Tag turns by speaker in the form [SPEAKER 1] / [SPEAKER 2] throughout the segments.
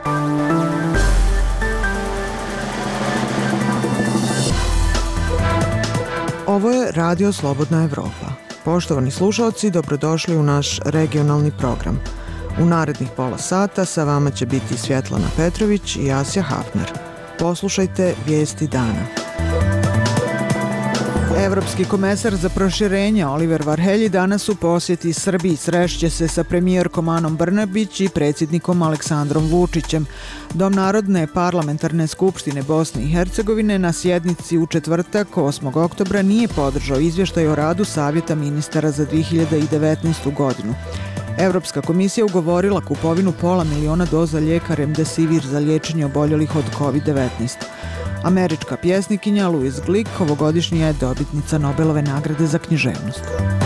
[SPEAKER 1] Ovo je Radio Slobodna Evropa. Poštovani slušalci, dobrodošli u naš regionalni program. U narednih pola sata sa vama će biti Svjetlana Petrović i Asja Hafner. Poslušajte vijesti dana. Evropski komesar za proširenje Oliver Varhelji danas u posjeti Srbiji srešće se sa premijerkom Anom Brnabić i predsjednikom Aleksandrom Vučićem. Dom Narodne parlamentarne skupštine Bosne i Hercegovine na sjednici u četvrtak 8. oktobra nije podržao izvještaj o radu Savjeta ministara za 2019. godinu. Evropska komisija ugovorila kupovinu 500.000 doza lijeka Remdesivir za liječenje oboljelih od COVID-19. Američka pjesnikinja Louise Glick ovogodišnja je dobitnica Nobelove nagrade za književnost.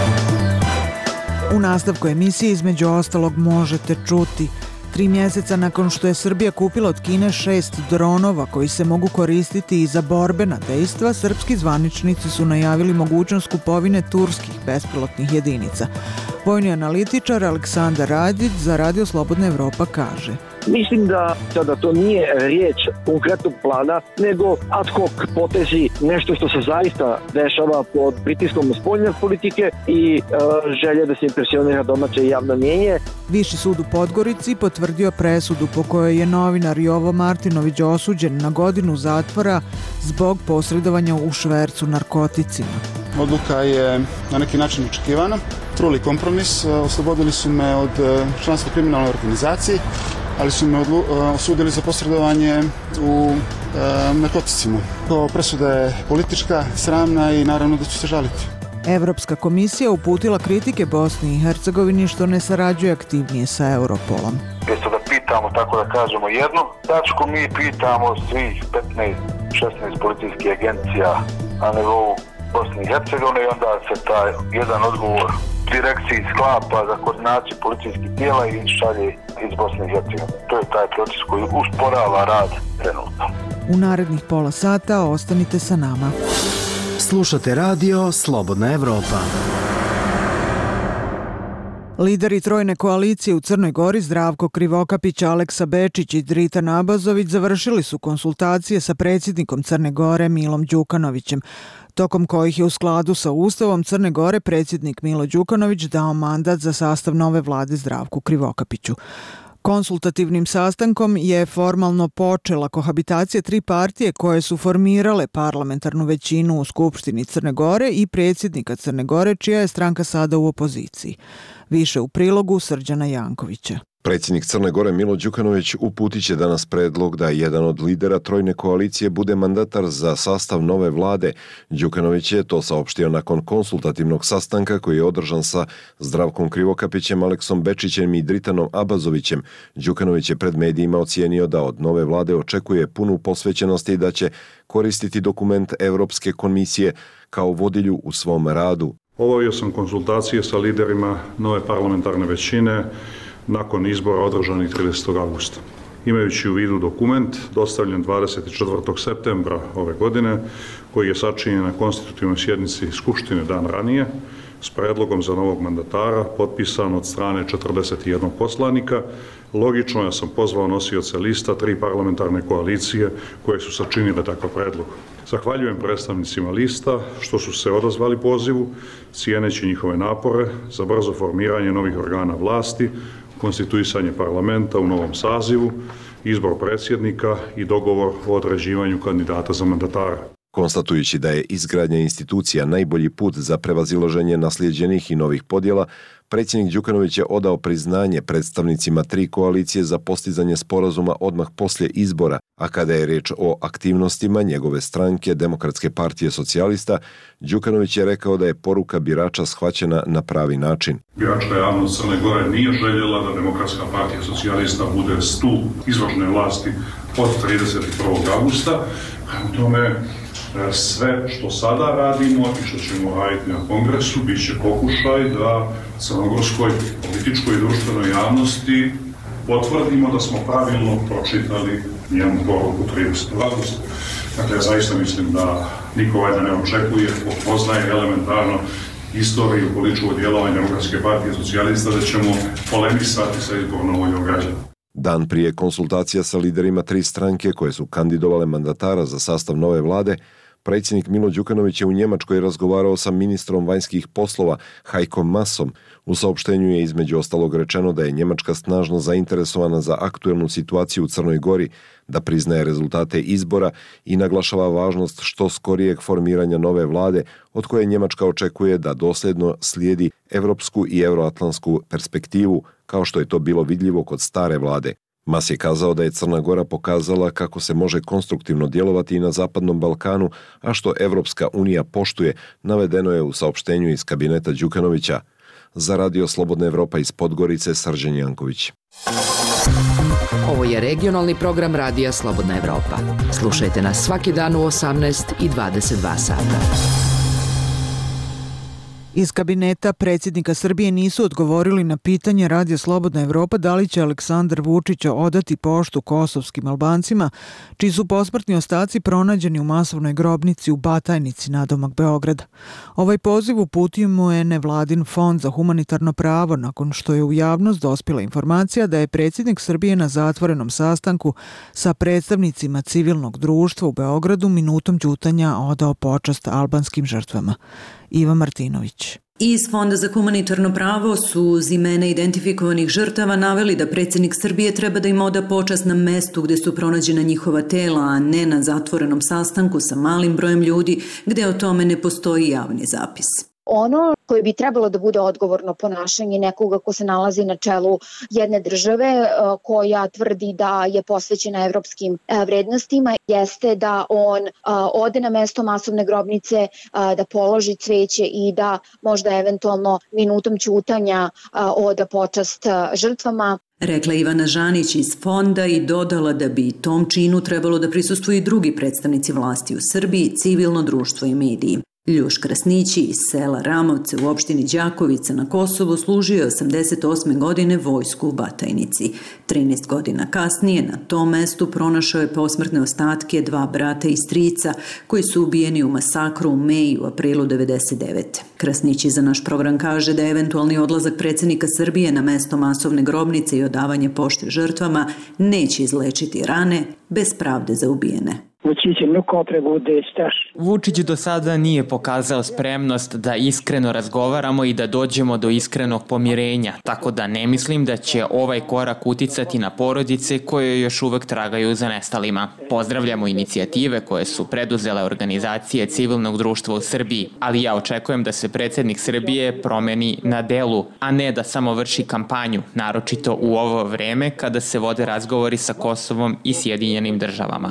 [SPEAKER 1] U nastavku emisije između ostalog možete čuti: 3 mjeseca nakon što je Srbija kupila od Kine 6 dronova koji se mogu koristiti i za borbena dejstva, srpski zvaničnici su najavili mogućnost kupovine turskih bespilotnih jedinica. Vojni analitičar Aleksandar Radić za Radio Slobodna Evropa kaže:
[SPEAKER 2] Mislim da sada to nije riječ konkretnog plana, nego ad hoc potezi, nešto što se zaista dešava pod pritiskom spoljne politike i želje da se impresionira domaće javno mnijenje.
[SPEAKER 1] Viši sud u Podgorici potvrdio presudu po kojoj je novinar Jovo Martinović osuđen na 1 godinu zatvora zbog posredovanja u švercu narkoticima.
[SPEAKER 3] Odluka je na neki način očekivana. Truli kompromis, oslobodili su me od članstva kriminalne organizacije, ali su me osudili za posredovanje u narkoticima. Presuda je politička, sramna i naravno da ću se žaliti.
[SPEAKER 1] Evropska komisija uputila kritike Bosni i Hercegovini što ne sarađuje aktivnije sa Europolom.
[SPEAKER 4] Mjesto da pitamo, tako da kažemo, jednu tačku, mi pitamo svih 15-16 policijskih agencija na nivou Bosne i Hercegovine i onda se taj jedan odgovor direkciji sklapa za koordinaciju policijskih tijela i šalje iz Bosne i Hercegovine. To je taj proces koji usporava rad trenutno.
[SPEAKER 1] U narednih pola sata ostanite sa nama.
[SPEAKER 5] Slušate Radio Slobodna Evropa.
[SPEAKER 1] Lideri trojne koalicije u Crnoj Gori Zdravko Krivokapić, Aleksa Bečić i Dritan Abazović završili su konsultacije sa predsjednikom Crne Gore Milom Đukanovićem, tokom kojih je u skladu sa Ustavom Crne Gore predsjednik Milo Đukanović dao mandat za sastav nove vlade Zdravku Krivokapiću. Konsultativnim sastankom je formalno počela kohabitacija 3 partije koje su formirale parlamentarnu većinu u Skupštini Crne Gore i predsjednika Crne Gore, čija je stranka sada u opoziciji. Više u prilogu Srđana Jankovića.
[SPEAKER 6] Predsjednik Crne Gore Milo Đukanović uputit će danas predlog da jedan od lidera trojne koalicije bude mandatar za sastav nove vlade. Đukanović je to saopštio nakon konsultativnog sastanka koji je održan sa Zdravkom Krivokapićem, Aleksom Bečićem i Dritanom Abazovićem. Đukanović je pred medijima ocijenio da od nove vlade očekuje punu posvećenost i da će koristiti dokument Evropske komisije kao vodilju u svom radu.
[SPEAKER 7] Obavio sam konsultacije sa liderima nove parlamentarne većine nakon izbora održanih 30. augusta. Imajući u vidu dokument dostavljen 24. septembra ove godine, koji je sačinjen na konstitutivnoj sjednici Skupštine dan ranije, s predlogom za novog mandatara, potpisan od strane 41 poslanika, logično ja sam pozvao nosioce lista 3 parlamentarne koalicije koje su sačinile takav predlog. Zahvaljujem predstavnicima lista što su se odazvali pozivu, cijeneći njihove napore za brzo formiranje novih organa vlasti, konstituisanje parlamenta u novom sazivu, izbor predsjednika i dogovor o određivanju kandidata za mandatara.
[SPEAKER 6] Konstatujući da je izgradnja institucija najbolji put za prevazilaženje naslijeđenih i novih podjela, predsjednik Đukanović je odao priznanje predstavnicima 3 koalicije za postizanje sporazuma odmah poslije izbora, a kada je riječ o aktivnostima njegove stranke Demokratske partije socijalista, Đukanović je rekao da je poruka birača shvaćena na pravi način.
[SPEAKER 7] Biračka javnost Crne Gore nije željela da Demokratska partija socijalista bude stup izvršne vlasti od 31. augusta. U tome sve što sada radimo i što ćemo raditi na kongresu bit će pokušaj da crnogorskoj političkoj i društvenoj javnosti potvrdimo da smo pravilno pročitali njenu poruku 30. augusta. Dakle, ja zaista mislim da niko valjda ne očekuje, poznaje elementarno istoriju političkog djelovanja Demokratske partije socijalista da ćemo polemisati sa izbornom voljom građana.
[SPEAKER 6] Dan prije konsultacija sa liderima 3 stranke koje su kandidovale mandatara za sastav nove vlade, predsjednik Milo Đukanović je u Njemačkoj razgovarao sa ministrom vanjskih poslova Heikom Maasom. U saopštenju je između ostalog rečeno da je Njemačka snažno zainteresovana za aktuelnu situaciju u Crnoj Gori, da priznaje rezultate izbora i naglašava važnost što skorijeg formiranja nove vlade, od koje Njemačka očekuje da dosljedno slijedi evropsku i euroatlantsku perspektivu, kao što je to bilo vidljivo kod stare vlade. Mas je kazao da je Crna Gora pokazala kako se može konstruktivno djelovati i na Zapadnom Balkanu, a što Evropska unija poštuje, navedeno je u saopštenju iz kabineta Đukanovića. Za Radio Slobodna Evropa iz Podgorice, Srđan Janković.
[SPEAKER 8] Ovo je regionalni program Radija Slobodna Evropa. Slušajte nas svaki dan u 18 i 22 sata.
[SPEAKER 1] Iz kabineta predsjednika Srbije nisu odgovorili na pitanje Radija Slobodna Evropa da li će Aleksandar Vučić odati poštu kosovskim Albancima, čiji su posmrtni ostaci pronađeni u masovnoj grobnici u Batajnici nadomak Beograda. Ovaj poziv uputio mu je nevladin fond za humanitarno pravo nakon što je u javnost dospjela informacija da je predsjednik Srbije na zatvorenom sastanku sa predstavnicima civilnog društva u Beogradu minutom ćutanja odao počast albanskim žrtvama. Iva Martinović.
[SPEAKER 9] Iz Fonda za humanitarno pravo su uz imena identifikovanih žrtava naveli da predsjednik Srbije treba da im oda počast na mestu gdje su pronađena njihova tela, a ne na zatvorenom sastanku sa malim brojem ljudi gdje o tome ne postoji javni zapis.
[SPEAKER 10] Ono koje bi trebalo da bude odgovorno ponašanje nekoga ko se nalazi na čelu jedne države koja tvrdi da je posvećena evropskim vrednostima jeste da on ode na mesto masovne grobnice, da položi cveće i da možda eventualno minutom ćutanja oda počast žrtvama.
[SPEAKER 9] Rekla Ivana Žanić iz fonda i dodala da bi tom činu trebalo da prisustvuju i drugi predstavnici vlasti u Srbiji, civilno društvo i mediji. Ljuš Krasnići iz sela Ramovce u opštini Đakovica na Kosovu služio je 88. godine vojsku u Batajnici. 13 godina kasnije na tom mestu pronašao je posmrtne ostatke 2 brata i strica koji su ubijeni u masakru u Meji u aprilu 1999. Krasnići za naš program kaže da eventualni odlazak predsjednika Srbije na mesto masovne grobnice i odavanje pošte žrtvama neće izlečiti rane bez pravde za ubijene.
[SPEAKER 11] Vučić do sada nije pokazao spremnost da iskreno razgovaramo i da dođemo do iskrenog pomirenja, tako da ne mislim da će ovaj korak uticati na porodice koje još uvek tragaju za nestalima. Pozdravljamo inicijative koje su preduzele organizacije civilnog društva u Srbiji, ali ja očekujem da se predsjednik Srbije promeni na delu, a ne da samo vrši kampanju, naročito u ovo vreme kada se vode razgovori sa Kosovom i Sjedinjenim državama.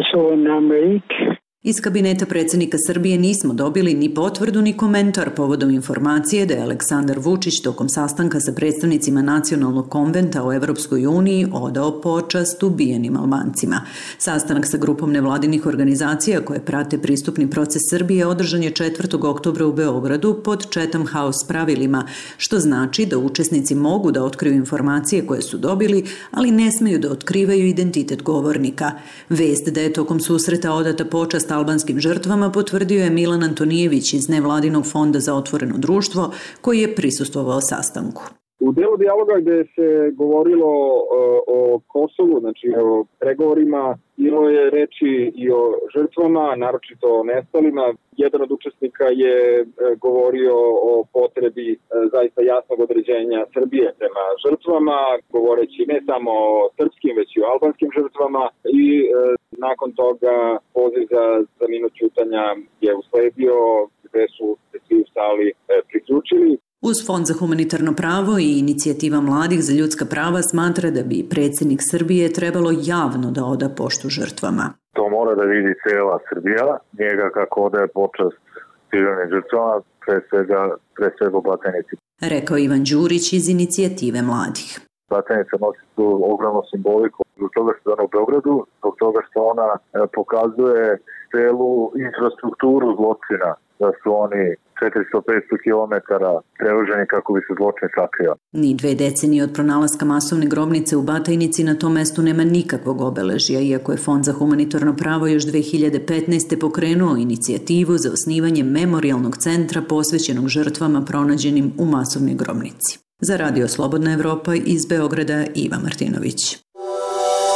[SPEAKER 9] Iz kabineta predsjednika Srbije nismo dobili ni potvrdu ni komentar povodom informacije da je Aleksandar Vučić tokom sastanka sa predstavnicima Nacionalnog konventa o Evropskoj uniji odao počast ubijenim Albancima. Sastanak sa grupom nevladinih organizacija koje prate pristupni proces Srbije održan je 4. oktobra u Beogradu pod Chatham House pravilima, što znači da učesnici mogu da otkriju informacije koje su dobili, ali ne smeju da otkrivaju identitet govornika. Vest da je tokom susreta odata počast albanskim žrtvama potvrdio je Milan Antonijević iz nevladinog fonda za otvoreno društvo koji je prisustvovao sastanku.
[SPEAKER 12] U delu dijaloga gdje se govorilo o Kosovu, znači o pregovorima, bilo je reči i o žrtvama, naročito o nestalima. Jedan od učesnika je govorio o potrebi zaista jasnog određenja Srbije prema žrtvama, govoreći ne samo o srpskim, već i o albanskim žrtvama i nakon toga poziv za minut ćutanja je usledio gdje su se svi u sali priključili.
[SPEAKER 9] Uz Fond za humanitarno pravo i inicijativa mladih za ljudska prava smatra da bi predsjednik Srbije trebalo javno da oda poštu žrtvama.
[SPEAKER 4] To mora da vidi cela Srbija, njega kako odaje počast civilnim žrtvama, pre svega u Batajnici.
[SPEAKER 9] Rekao Ivan Đurić iz inicijative mladih.
[SPEAKER 4] Batajnica nosi tu ogromnu simboliku zbog toga što je ona u Beogradu, zbog toga što ona pokazuje celu infrastrukturu zločina, da su oni 400-500 kilometara prevoženi kako bi se zločin sakrio.
[SPEAKER 9] Ni 2 decenije od pronalaska masovne grobnice u Batajnici na tom mestu nema nikakvog obeležja, iako je Fond za humanitarno pravo još 2015. pokrenuo inicijativu za osnivanje memorijalnog centra posvećenog žrtvama pronađenim u masovnoj grobnici. Za Radio Slobodna Evropa iz Beograda, Iva Martinović.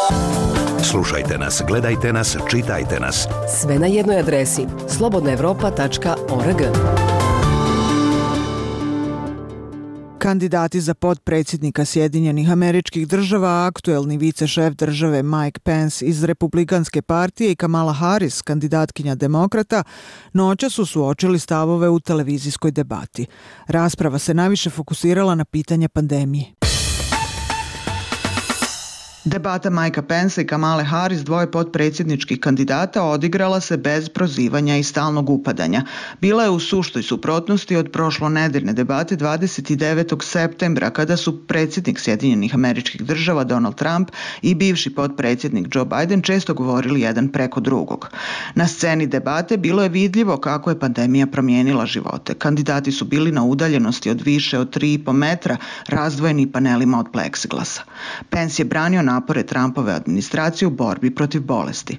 [SPEAKER 13] Slušajte nas, gledajte nas, čitajte nas.
[SPEAKER 14] Sve na jednoj adresi slobodnaevropa.org.
[SPEAKER 1] Kandidati za potpredsjednika Sjedinjenih Američkih Država, aktuelni vicešef države Mike Pence iz Republikanske partije i Kamala Harris, kandidatkinja demokrata, noća su suočili stavove u televizijskoj debati. Rasprava se najviše fokusirala na pitanje pandemije. Debata Mikea Pensa i Kamale Harris, dvoje potpredsjedničkih kandidata, odigrala se bez prozivanja i stalnog upadanja. Bila je u suštoj suprotnosti od prošlonedeljne debate 29. septembra, kada su predsjednik Sjedinjenih Američkih Država Donald Trump i bivši potpredsjednik Joe Biden često govorili jedan preko drugog. Na sceni debate bilo je vidljivo kako je pandemija promijenila živote. Kandidati su bili na udaljenosti od više od 3,5 metra, razdvojeni panelima od pleksiglasa. Pence je branio napore Trumpove administracije u borbi protiv bolesti.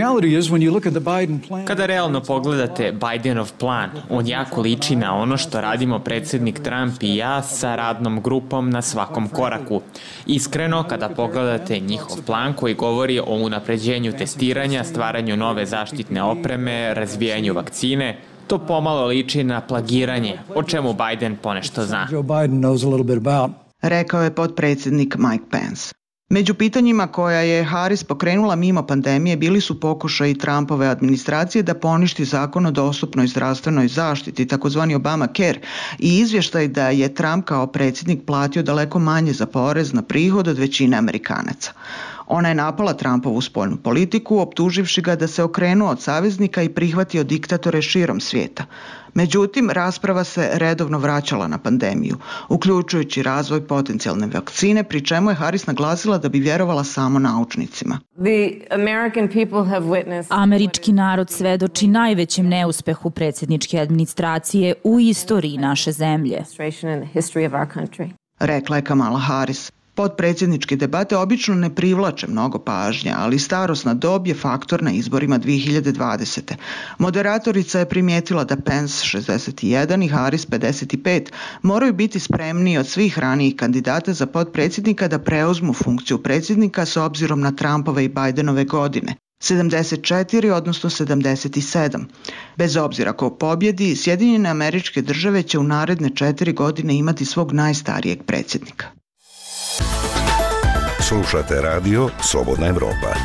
[SPEAKER 11] Kada realno pogledate Bidenov plan, on jako liči na ono što radimo predsjednik Trump i ja sa radnom grupom na svakom koraku. Iskreno, kada pogledate njihov plan koji govori o unapređenju testiranja, stvaranju nove zaštitne opreme, razvijanju vakcine, to pomalo liči na plagiranje, o čemu Biden ponešto zna.
[SPEAKER 1] Rekao je potpredsjednik Mike Pence. Među pitanjima koja je Harris pokrenula mimo pandemije bili su pokušaji Trumpove administracije da poništi zakon o dostupnoj zdravstvenoj zaštiti, takozvani Obamacare, i izvještaj da je Trump kao predsjednik platio daleko manje za porez na prihod od većine Amerikanaca. Ona je napala Trumpovu spoljnu politiku, optuživši ga da se okrenuo od saveznika i prihvatio diktatore širom svijeta. Međutim, rasprava se redovno vraćala na pandemiju, uključujući razvoj potencijalne vakcine, pri čemu je Harris naglasila da bi vjerovala samo naučnicima.
[SPEAKER 15] Američki narod svedoči najvećem neuspehu predsjedničke administracije u istoriji naše zemlje,
[SPEAKER 1] rekla je Kamala Harris. Potpredsjedničke debate obično ne privlače mnogo pažnje, ali starosna dob je faktor na izborima 2020. Moderatorica je primijetila da Pence 61 i Harris 55 moraju biti spremniji od svih ranijih kandidata za potpredsjednika da preuzmu funkciju predsjednika s obzirom na Trumpove i Bidenove godine. 74, odnosno 77. Bez obzira ko pobjedi, Sjedinjene Američke Države će u naredne 4 godine imati svog najstarijeg predsjednika.
[SPEAKER 13] Slušate radio Slobodna Evropa.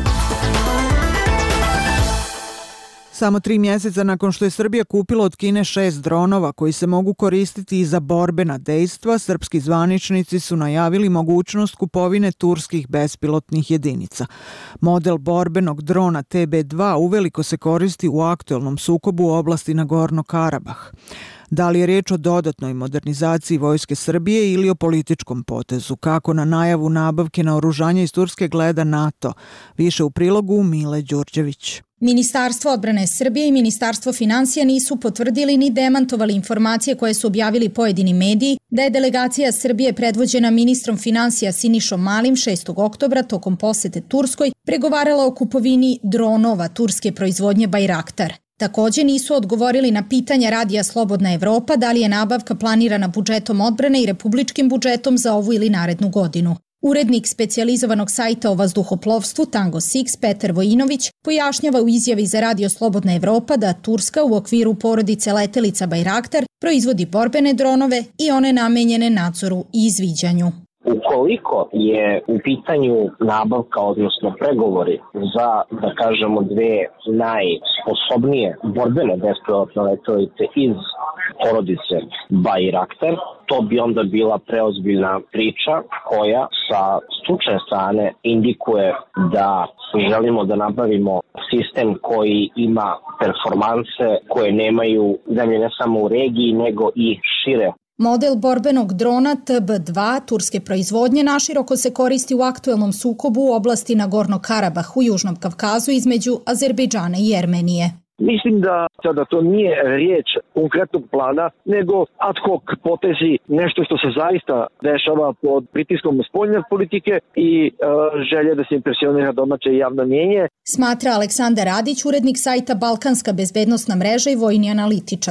[SPEAKER 1] Samo 3 mjeseca nakon što je Srbija kupila od Kine 6 dronova koji se mogu koristiti i za borbena dejstva, srpski zvaničnici su najavili mogućnost kupovine turskih bespilotnih jedinica. Model borbenog drona TB2 uveliko se koristi u aktuelnom sukobu u oblasti Nagorno-Karabah. Da li je riječ o dodatnoj modernizaciji vojske Srbije ili o političkom potezu? Kako na najavu nabavke naoružanja iz Turske gleda NATO? Više u prilogu Mile Đurđević.
[SPEAKER 16] Ministarstvo odbrane Srbije i Ministarstvo financija nisu potvrdili ni demantovali informacije koje su objavili pojedini mediji da je delegacija Srbije predvođena ministrom financija Sinišom Malim 6. oktobra tokom posete Turskoj pregovarala o kupovini dronova turske proizvodnje Bayraktar. Također nisu odgovorili na pitanja Radija Slobodna Evropa da li je nabavka planirana budžetom odbrane i republičkim budžetom za ovu ili narednu godinu. Urednik specijalizovanog sajta o vazduhoplovstvu Tango Six Petar Vojinović pojašnjava u izjavi za Radio Slobodna Evropa da Turska u okviru porodice letelica Bayraktar proizvodi borbene dronove i one namenjene nadzoru i izviđanju.
[SPEAKER 17] Ukoliko je u pitanju nabavka, odnosno pregovori za, da kažemo, dve najsposobnije borbene bespilotne letelice iz porodice Bayraktar, to bi onda bila preozbiljna priča koja sa stručne strane indikuje da želimo da nabavimo sistem koji ima performanse koje nemaju zemlje ne samo u regiji nego i šire.
[SPEAKER 16] Model borbenog drona TB2 turske proizvodnje naširoko se koristi u aktuelnom sukobu u oblasti Nagorno-Karabah u Južnom Kavkazu između Azerbejdžana i Jermenije.
[SPEAKER 2] Mislim da to nije riječ konkretnog plana, nego ad hoc potezi, nešto što se zaista dešava pod pritiskom spoljne politike i želje da se impresionira domaće javno mnjenje.
[SPEAKER 16] Smatra Aleksandar Radić, urednik sajta Balkanska bezbednosna mreža i vojni analitičar.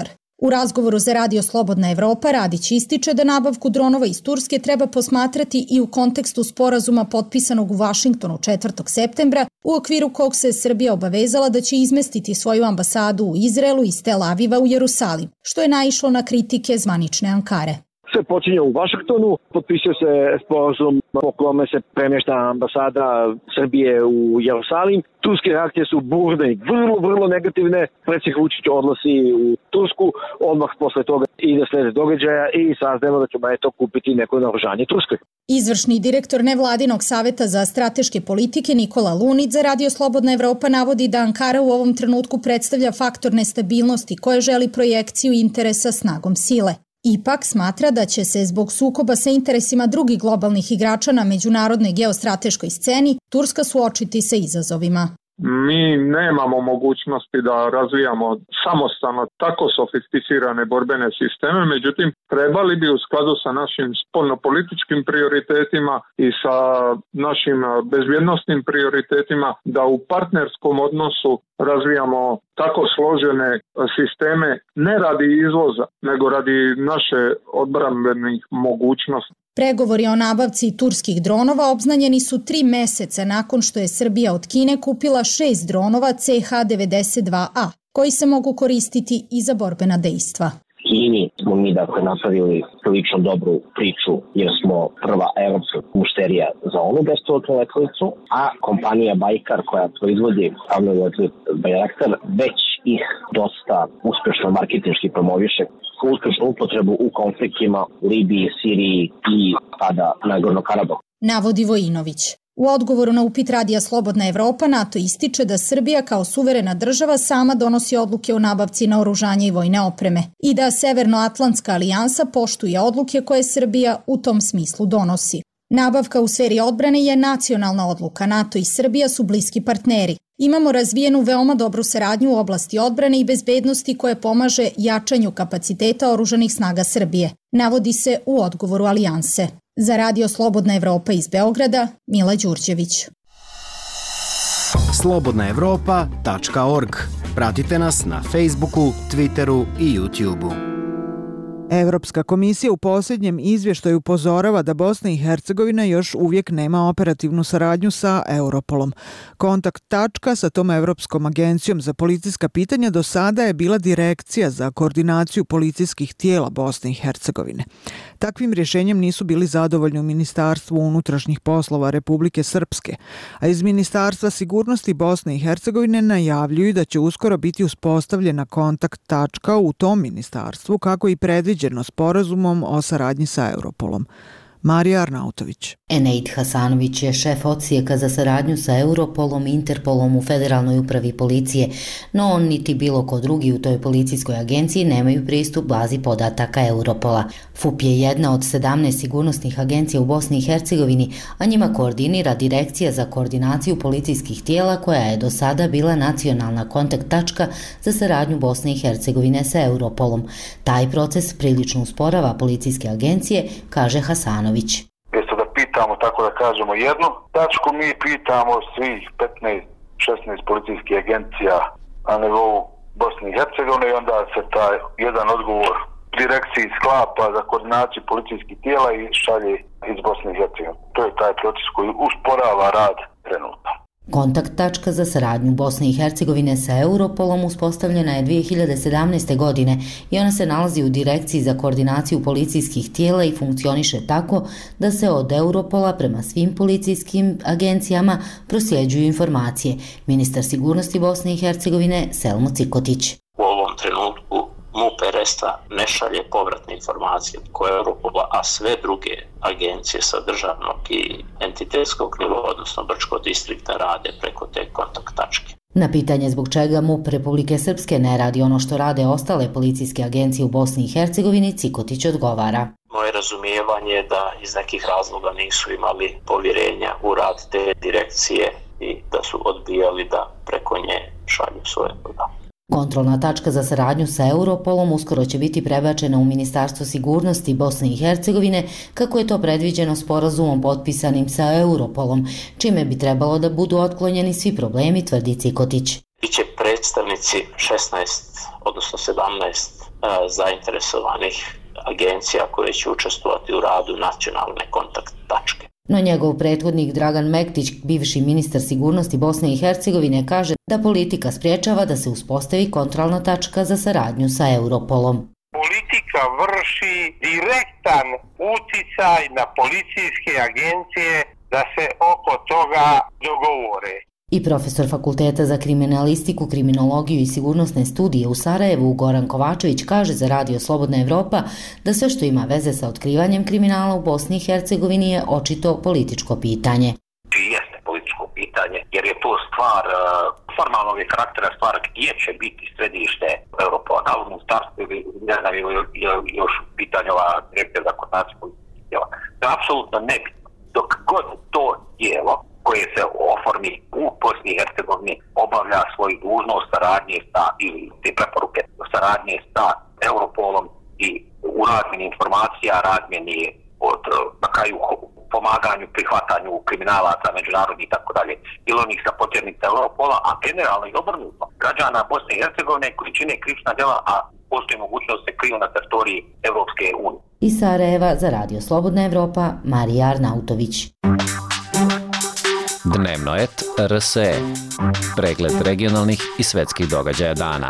[SPEAKER 16] U razgovoru za Radio Slobodna Evropa Radić ističe da nabavku dronova iz Turske treba posmatrati i u kontekstu sporazuma potpisanog u Vašingtonu 4. septembra, u okviru kog se Srbija obavezala da će izmestiti svoju ambasadu u Izraelu iz Tel Aviva u Jerusalim, što je naišlo na kritike zvanične Ankare.
[SPEAKER 2] Sve počinje u Vašingtonu, potpisuje se sporazum po kome se premješta ambasada Srbije u Jerusalim. Turske reakcije su burne i vrlo negativne. Predsjednik Vučić odlazi u Tursku, odmah posle toga ide slijede događaja i saznajemo da ćemo kupiti neko naoružanje Turskoj.
[SPEAKER 16] Izvršni direktor nevladinog saveta za strateške politike Nikola Lunić za Radio Slobodna Evropa navodi da Ankara u ovom trenutku predstavlja faktor nestabilnosti koje želi projekciju interesa snagom sile. Ipak smatra da će se zbog sukoba sa interesima drugih globalnih igrača na međunarodnoj geostrateškoj sceni Turska suočiti sa izazovima.
[SPEAKER 18] Mi nemamo mogućnosti da razvijamo samostalno tako sofisticirane borbene sisteme, međutim trebali bi u skladu sa našim spoljnopolitičkim prioritetima i sa našim bezbjednosnim prioritetima da u partnerskom odnosu razvijamo tako složene sisteme ne radi izvoza, nego radi naše odbrambenih mogućnosti.
[SPEAKER 16] Pregovori o nabavci turskih dronova obznanjeni su 3 meseca nakon što je Srbija od Kine kupila 6 dronova CH-92A, koji se mogu koristiti i za borbena dejstva.
[SPEAKER 17] Kini smo mi napravili prilično dobru priču jer smo prva evropska mušterija za onu bespilotnu letelicu, a kompanija Baykar koja proizvodi avionu letelicu Bayraktar već ih dosta uspešno marketinški promoviše uspešnu upotrebu u konfliktima u Libiji, Siriji i tada na Gorno-Karabahu.
[SPEAKER 16] Navodi Vojinović. U odgovoru na upit Radija Slobodna Evropa NATO ističe da Srbija kao suverena država sama donosi odluke o nabavci naoružanja i vojne opreme i da Severnoatlantska alijansa poštuje odluke koje Srbija u tom smislu donosi. Nabavka u sferi odbrane je nacionalna odluka. NATO i Srbija su bliski partneri. Imamo razvijenu veoma dobru saradnju u oblasti odbrane i bezbednosti koje pomaže jačanju kapaciteta oružanih snaga Srbije, navodi se u odgovoru alijanse. Za Radio Slobodna Evropa iz Beograda, Mila Đurđević.
[SPEAKER 5] slobodnaevropa.org. Pratite nas na Facebooku, Twitteru i YouTubeu.
[SPEAKER 1] Evropska komisija u posljednjem izvještaju upozorava da Bosna i Hercegovina još uvijek nema operativnu saradnju sa Europolom. Kontakt tačka sa tom Evropskom agencijom za policijska pitanja do sada je bila Direkcija za koordinaciju policijskih tijela Bosne i Hercegovine. Takvim rješenjem nisu bili zadovoljni u Ministarstvu unutrašnjih poslova Republike Srpske, a iz Ministarstva sigurnosti Bosne i Hercegovine najavljuju da će uskoro biti uspostavljena kontakt tačka u tom ministarstvu kako i predviđeno sporazumom o saradnji sa Europolom. Marija Arnautović.
[SPEAKER 19] Eneid Hasanović je šef odsjeka za saradnju sa Europolom i Interpolom u Federalnoj upravi policije, no on niti bilo ko drugi u toj policijskoj agenciji nemaju pristup bazi podataka Europola. FUP je jedna od 17 sigurnosnih agencija u Bosni i Hercegovini, a njima koordinira Direkcija za koordinaciju policijskih tijela koja je do sada bila nacionalna kontakt tačka za saradnju Bosne i Hercegovine sa Europolom. Taj proces prilično usporava policijske agencije, kaže Hasanović.
[SPEAKER 4] Mjesto da pitamo, tako da kažemo, jednu tačku, mi pitamo svih 15-16 policijskih agencija na nivou Bosne i Hercegovine i onda se taj jedan odgovor direkciji sklapa za koordinaciju policijskih tijela i šalje iz Bosne i Hercegovine. To je taj proces koji usporava rad trenutno.
[SPEAKER 19] Kontakt tačka za saradnju Bosne i Hercegovine sa Europolom uspostavljena je 2017. godine i ona se nalazi u Direkciji za koordinaciju policijskih tijela i funkcioniše tako da se od Europola prema svim policijskim agencijama prosljeđuju informacije. Ministar sigurnosti Bosne i Hercegovine Selmo Cikotić.
[SPEAKER 20] U ovom trenutku MUP RESTA ne šalje povratne informacije koje Europola, a sve druge agencije sa državnog i entitetskog nivoa, odnosno Brčko-distrikta, rade preko te kontakt tačke.
[SPEAKER 19] Na pitanje zbog čega MUP Republike Srpske ne radi ono što rade ostale policijske agencije u Bosni i Hercegovini, Cikotić odgovara.
[SPEAKER 20] Moje razumijevanje je da iz nekih razloga nisu imali povjerenja u rad te direkcije i da su odbijali da preko nje šalju svoje podatke.
[SPEAKER 19] Kontrolna tačka za saradnju sa Europolom uskoro će biti prebačena u Ministarstvo sigurnosti Bosne i Hercegovine, kako je to predviđeno sporazumom potpisanim sa Europolom, čime bi trebalo da budu otklonjeni svi problemi, tvrdi Cikotić.
[SPEAKER 20] Biće predstavnici 16, odnosno 17 zainteresovanih agencija koje će učestvovati u radu nacionalne kontakt tačke.
[SPEAKER 19] No njegov prethodnik Dragan Mektić, bivši ministar sigurnosti Bosne i Hercegovine, kaže da politika spriječava da se uspostavi kontrolna tačka za saradnju sa Europolom.
[SPEAKER 21] Politika vrši direktan uticaj na policijske agencije da se oko toga dogovore.
[SPEAKER 19] I profesor Fakulteta za kriminalistiku, kriminologiju i sigurnosne studije u Sarajevu, Goran Kovačević, kaže za Radio Slobodna Evropa da sve što ima veze sa otkrivanjem kriminala u Bosni i Hercegovini je očito političko pitanje.
[SPEAKER 22] Jeste političko pitanje, jer je to stvar formalnog karaktera, stvar gdje će biti središte Europola, da li u ministarstvu ili ne znam, još pitanje ova direkcija za koordinaciju političkih tijela. To je apsolutno nebitno. Dok god to tijelo koje se oformi u Bosni i Hercegovini obavlja svoju dužnost saradnje sa, ili te preporuke saradnje sa Europolom i u razmjeni informacija, razmjeni od, na kraju, pomaganju, prihvatanju kriminalaca, međunarodnih i tako dalje, ili onih sa potjernica Europola, a generalno i obrnuto građana Bosne i Hercegovine koji čine krivična djela, a postoji mogućnost da se kriju na teritoriji Evropske unije.
[SPEAKER 19] Iz Sarajeva za Radio Slobodna Evropa, Marija Arnautović.
[SPEAKER 23] Dnevnoet RSE. Pregled regionalnih i svetskih događaja dana.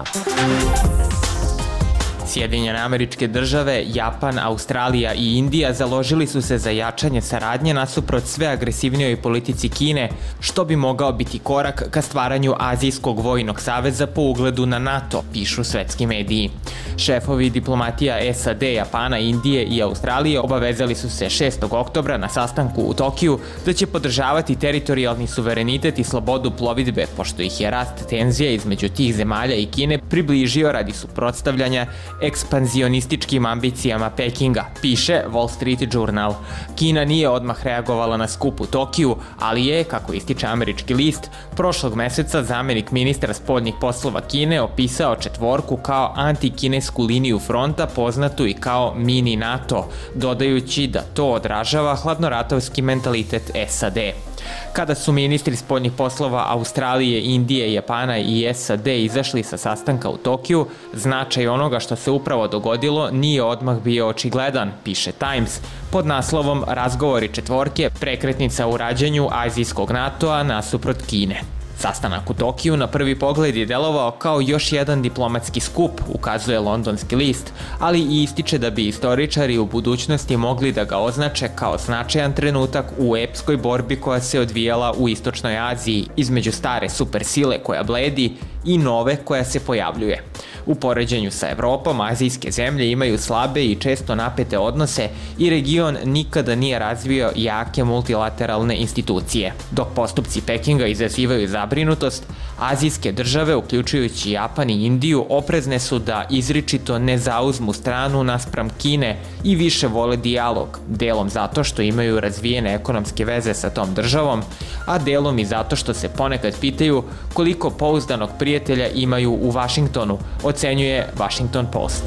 [SPEAKER 11] Sjedinjene Američke Države, Japan, Australija i Indija založili su se za jačanje saradnje nasuprot sve agresivnijoj politici Kine, što bi mogao biti korak ka stvaranju Azijskog vojnog saveza po ugledu na NATO, pišu svetski mediji. Šefovi diplomatija SAD, Japana, Indije i Australije obavezali su se 6. oktobra na sastanku u Tokiju da će podržavati teritorijalni suverenitet i slobodu plovidbe, pošto ih je rast tenzija između tih zemalja i Kine približio radi suprotstavljanja ekspanzionističkim ambicijama Pekinga, piše Wall Street Journal. Kina nije odmah reagovala na skup u Tokiju, ali je, kako ističe američki list, prošlog meseca zamenik ministra spoljnih poslova Kine opisao četvorku kao antikinesku liniju fronta poznatu i kao mini NATO, dodajući da to odražava hladnoratovski mentalitet SAD. Kada su ministri spoljnih poslova Australije, Indije, Japana i SAD izašli sa sastanka u Tokiju, značaj onoga što se upravo dogodilo nije odmah bio očigledan, piše Times, pod naslovom Razgovori četvorke, prekretnica u rađenju azijskog NATO-a nasuprot Kine. Sastanak u Tokiju na prvi pogled je delovao kao još jedan diplomatski skup, ukazuje londonski list, ali i ističe da bi istoričari u budućnosti mogli da ga označe kao značajan trenutak u epskoj borbi koja se odvijala u Istočnoj Aziji između stare supersile koja bledi i nove koja se pojavljuje. U poređenju sa Evropom, azijske zemlje imaju slabe i često napete odnose i region nikada nije razvio jake multilateralne institucije. Dok postupci Pekinga izazivaju zabrinutost, azijske države, uključujući Japan i Indiju, oprezne su da izričito ne zauzmu stranu naspram Kine i više vole dijalog, delom zato što imaju razvijene ekonomske veze sa tom državom, a delom i zato što se ponekad pitaju koliko pouzdanog prijatelja imaju u Vašingtonu, ocenjuje Washington Post.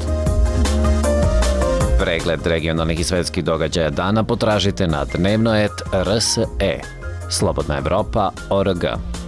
[SPEAKER 23] Pregled regionalnih i svetskih događaja dana potražite na dnevnoet RSE. Slobodna Evropa.org.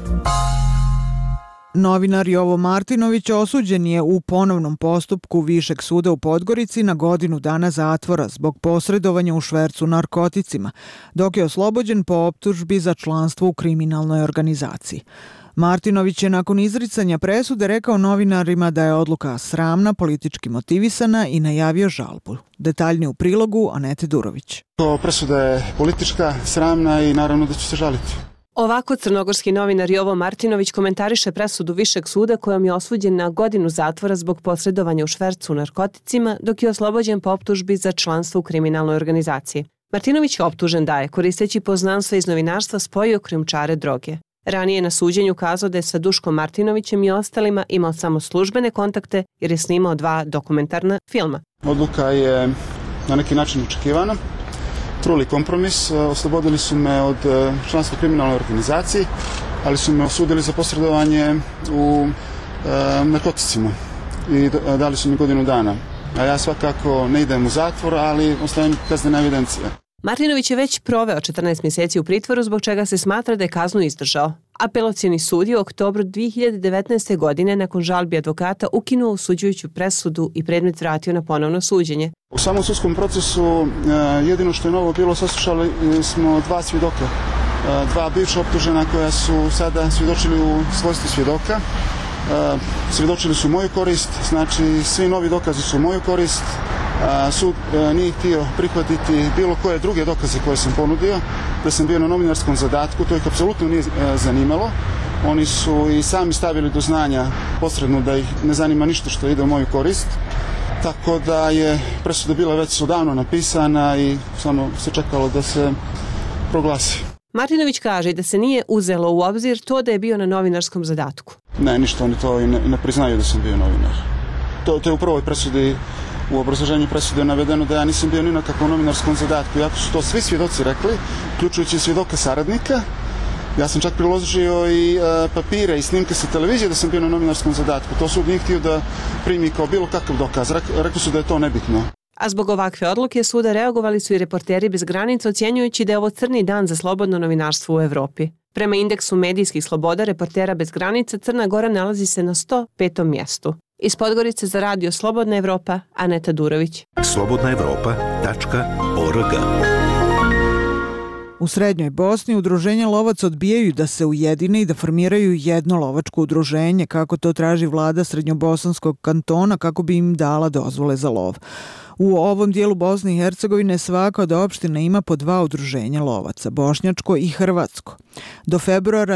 [SPEAKER 1] Novinar Jovo Martinović osuđen je u ponovnom postupku Višeg suda u Podgorici na 1 godinu dana zatvora zbog posredovanja u švercu narkoticima, dok je oslobođen po optužbi za članstvo u kriminalnoj organizaciji. Martinović je nakon izricanja presude rekao novinarima da je odluka sramna, politički motivisana i najavio žalbu. Detaljnije u prilogu Anete Durović.
[SPEAKER 3] Presuda je politička, sramna i naravno da ću se žaliti.
[SPEAKER 24] Ovako crnogorski novinar Jovo Martinović komentariše presudu Višeg suda kojom je osuđen na 1 godinu zatvora zbog posredovanja u švercu narkoticima, dok je oslobođen po optužbi za članstvo u kriminalnoj organizaciji. Martinović je optužen da je, koristeći poznanstva iz novinarstva, spojio krijumčare droge. Ranije na suđenju kazao da je sa Duškom Martinovićem i ostalima imao samo službene kontakte jer je snimao 2 dokumentarna filma.
[SPEAKER 3] Odluka je na neki način očekivana. Truli kompromis, oslobodili su me od članstva u kriminalnoj organizaciji, ali su me osudili za posredovanje u narkoticima i dali su mi 1 godinu dana. A ja svakako ne idem u zatvor, ali ostavim kaznene evidencije.
[SPEAKER 24] Martinović je već proveo 14 mjeseci u pritvoru, zbog čega se smatra da je kaznu izdržao, Apelacioni sud je u oktobru 2019. godine nakon žalbi advokata ukinuo osuđujuću presudu i predmet vratio na ponovno suđenje.
[SPEAKER 3] U samom sudskom procesu jedino što je novo bilo, saslušali smo dva svjedoka, dva bivša optužena koja su sada svjedočili u svojstvu svjedoka. Svjedočili su u moju korist, znači svi novi dokazi su u moju korist. Sud nije htio prihvatiti bilo koje druge dokaze koje sam ponudio, da sam bio na novinarskom zadatku, to ih apsolutno nije zanimalo. Oni su i sami stavili do znanja posredno da ih ne zanima ništa što ide u moju korist. Tako da je presuda bila već odavno napisana i samo se čekalo da se proglasi.
[SPEAKER 24] Martinović kaže da se nije uzelo u obzir to da je bio na novinarskom zadatku.
[SPEAKER 3] Ne, ništa, oni to i ne priznaju da sam bio novinar. To je u prvoj presudi, u obrazloženju presude navedeno da ja nisam bio ni na kakvom novinarskom zadatku. Iako su to svi svjedoci rekli, uključujući svjedoka saradnika, ja sam čak priložio i papire i snimke sa televizije da sam bio na novinarskom zadatku. To sud nije htio da primi kao bilo kakav dokaz. Rekli su da je to nebitno.
[SPEAKER 24] A zbog ovakve odluke suda reagovali su i Reporteri bez granica, ocjenjujući da je ovo crni dan za slobodno novinarstvo u Evropi. Prema indeksu medijskih sloboda Reportera bez granica, Crna Gora nalazi se na 105. mjestu. Iz Podgorice za radio Slobodna Evropa, Aneta Durović.
[SPEAKER 13] slobodnaevropa.org.
[SPEAKER 1] U Srednjoj Bosni udruženja lovaca odbijaju da se ujedine i da formiraju jedno lovačko udruženje, kako to traži vlada Srednjobosanskog kantona, kako bi im dala dozvole za lov. U ovom dijelu Bosne i Hercegovine svaka od opština ima po 2 udruženja lovaca, bošnjačko i hrvatsko. Do februara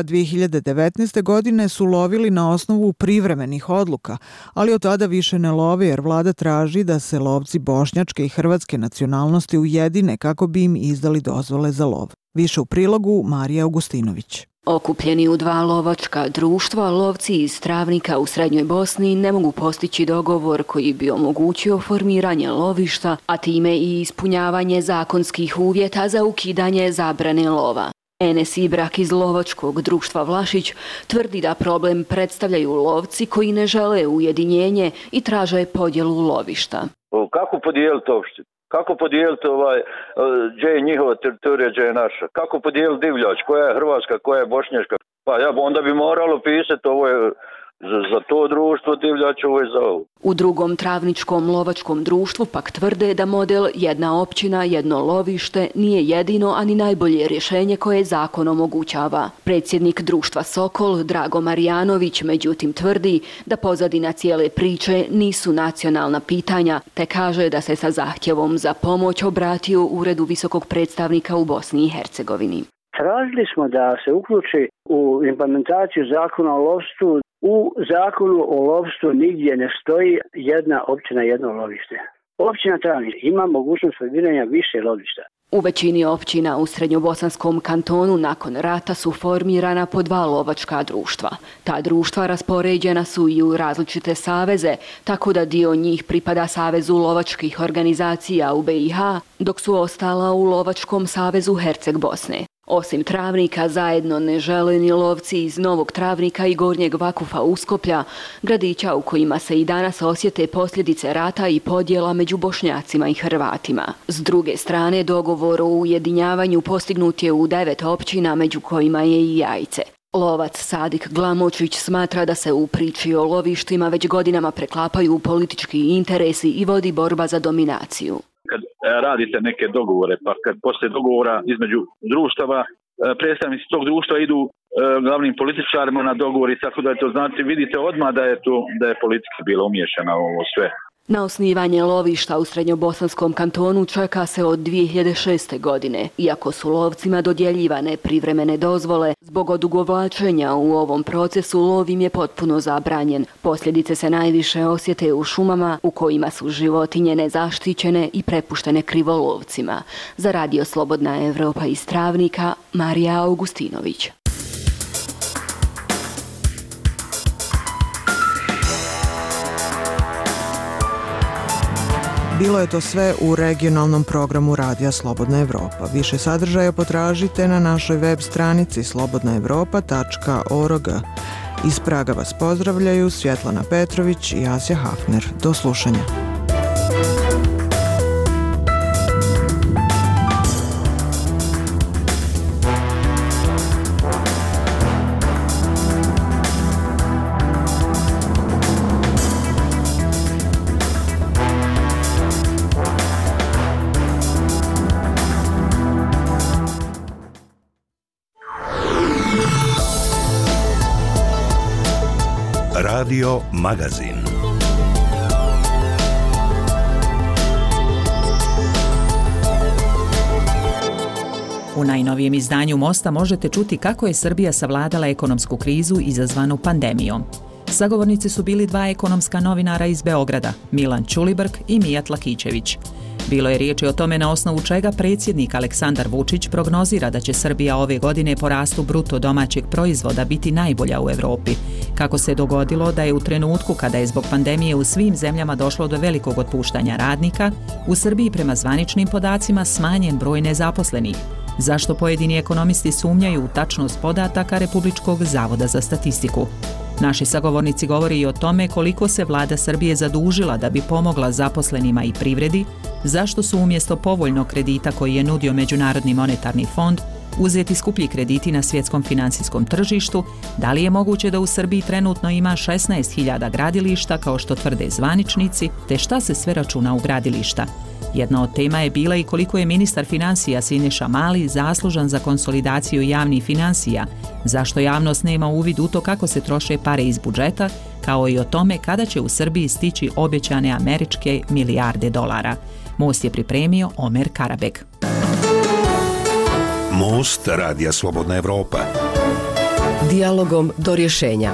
[SPEAKER 1] 2019. godine su lovili na osnovu privremenih odluka, ali od tada više ne love jer vlada traži da se lovci bošnjačke i hrvatske nacionalnosti ujedine kako bi im izdali dozvole za lov. Više u prilogu Marija Augustinović.
[SPEAKER 6] Okupljeni u 2 lovačka društva, lovci iz Travnika u Srednjoj Bosni ne mogu postići dogovor koji bi omogućio formiranje lovišta, a time i ispunjavanje zakonskih uvjeta za ukidanje zabrane lova. Enes Ibrak iz lovačkog društva Vlašić tvrdi da problem predstavljaju lovci koji ne žele ujedinjenje i traže podjelu lovišta.
[SPEAKER 7] Kako podijeliti uopšte? Kako podijeliti gdje je njihova teritorija, gdje je naša? Kako podijeliti divljač? Koja je hrvatska, koja je bošnjačka? Pa onda bi moralo pisati ovo je za to društvo divljač, ovo je za ovo.
[SPEAKER 6] U drugom travničkom lovačkom društvu pak tvrde da model jedna općina, jedno lovište nije jedino, ani najbolje rješenje koje zakon omogućava. Predsjednik društva Sokol, Drago Marijanović, međutim tvrdi da pozadina cijele priče nisu nacionalna pitanja, te kaže da se sa zahtjevom za pomoć obratio Uredu visokog predstavnika u Bosni i Hercegovini.
[SPEAKER 8] Tražili smo da se uključi u implementaciju zakona o lovstvu. U zakonu o lovstvu nigdje ne stoji jedna općina, jedno lovište. Općina Travnik ima mogućnost formiranja više lovišta.
[SPEAKER 6] U većini općina u Srednjobosanskom kantonu nakon rata su formirana po 2 lovačka društva. Ta društva raspoređena su i u različite saveze, tako da dio njih pripada Savezu lovačkih organizacija u BiH, dok su ostala u Lovačkom savezu Herceg Bosne. Osim Travnika, zajedno ne žele ni lovci iz Novog Travnika i Gornjeg Vakufa Uskoplja, gradića u kojima se i danas osjete posljedice rata i podjela među Bošnjacima i Hrvatima. S druge strane, dogovor o ujedinjavanju postignut je u 9 općina, među kojima je i Jajce. Lovac Sadik Glamočić smatra da se u priči o lovištima već godinama preklapaju politički interesi i vodi borba za dominaciju.
[SPEAKER 10] Kad radite neke dogovore, pa kad poslije dogovora između društava, predstavnici tog društva idu glavnim političarima na dogovor i tako da je to, znači vidite odmah da je politika bila umiješana u ovo sve.
[SPEAKER 6] Na osnivanje lovišta u Srednjobosanskom kantonu čeka se od 2006. godine. Iako su lovcima dodjeljivane privremene dozvole, zbog odugovlačenja u ovom procesu lov im je potpuno zabranjen. Posljedice se najviše osjete u šumama u kojima su životinje nezaštićene i prepuštene krivolovcima. Za radio Slobodna Evropa iz Travnika, Marija Augustinović.
[SPEAKER 1] Bilo je to sve u regionalnom programu Radija Slobodna Evropa. Više sadržaja potražite na našoj web stranici slobodnaevropa.org. Iz Praga vas pozdravljaju Svjetlana Petrović i Asja Hafner. Do slušanja.
[SPEAKER 13] Radio Magazin.
[SPEAKER 9] U najnovijem izdanju Mosta možete čuti kako je Srbija savladala ekonomsku krizu izazvanu pandemijom. Sagovornici su bili dva ekonomska novinara iz Beograda, Milan Ćulibrk i Mijat Lakićević. Bilo je riječi o tome na osnovu čega predsjednik Aleksandar Vučić prognozira da će Srbija ove godine po rastu bruto domaćeg proizvoda biti najbolja u Evropi. Kako se dogodilo da je u trenutku kada je zbog pandemije u svim zemljama došlo do velikog otpuštanja radnika, u Srbiji prema zvaničnim podacima smanjen broj nezaposlenih. Zašto pojedini ekonomisti sumnjaju u tačnost podataka Republičkog zavoda za statistiku? Naši sagovornici govori i o tome koliko se vlada Srbije zadužila da bi pomogla zaposlenima i privredi, zašto su umjesto povoljnog kredita koji je nudio Međunarodni monetarni fond uzeti skuplji krediti na svjetskom financijskom tržištu, da li je moguće da u Srbiji trenutno ima 16.000 gradilišta kao što tvrde zvaničnici, te šta se sve računa u gradilišta. Jedna od tema je bila i koliko je ministar financija Siniša Mali zaslužan za konsolidaciju javnih financija, zašto javnost nema uvid u to kako se troše pare iz budžeta, kao i o tome kada će u Srbiji stići obećane američke milijarde dolara. Most je pripremio Omer Karabek.
[SPEAKER 13] Most Radija Slobodna Evropa.
[SPEAKER 12] Dijalogom do rješenja.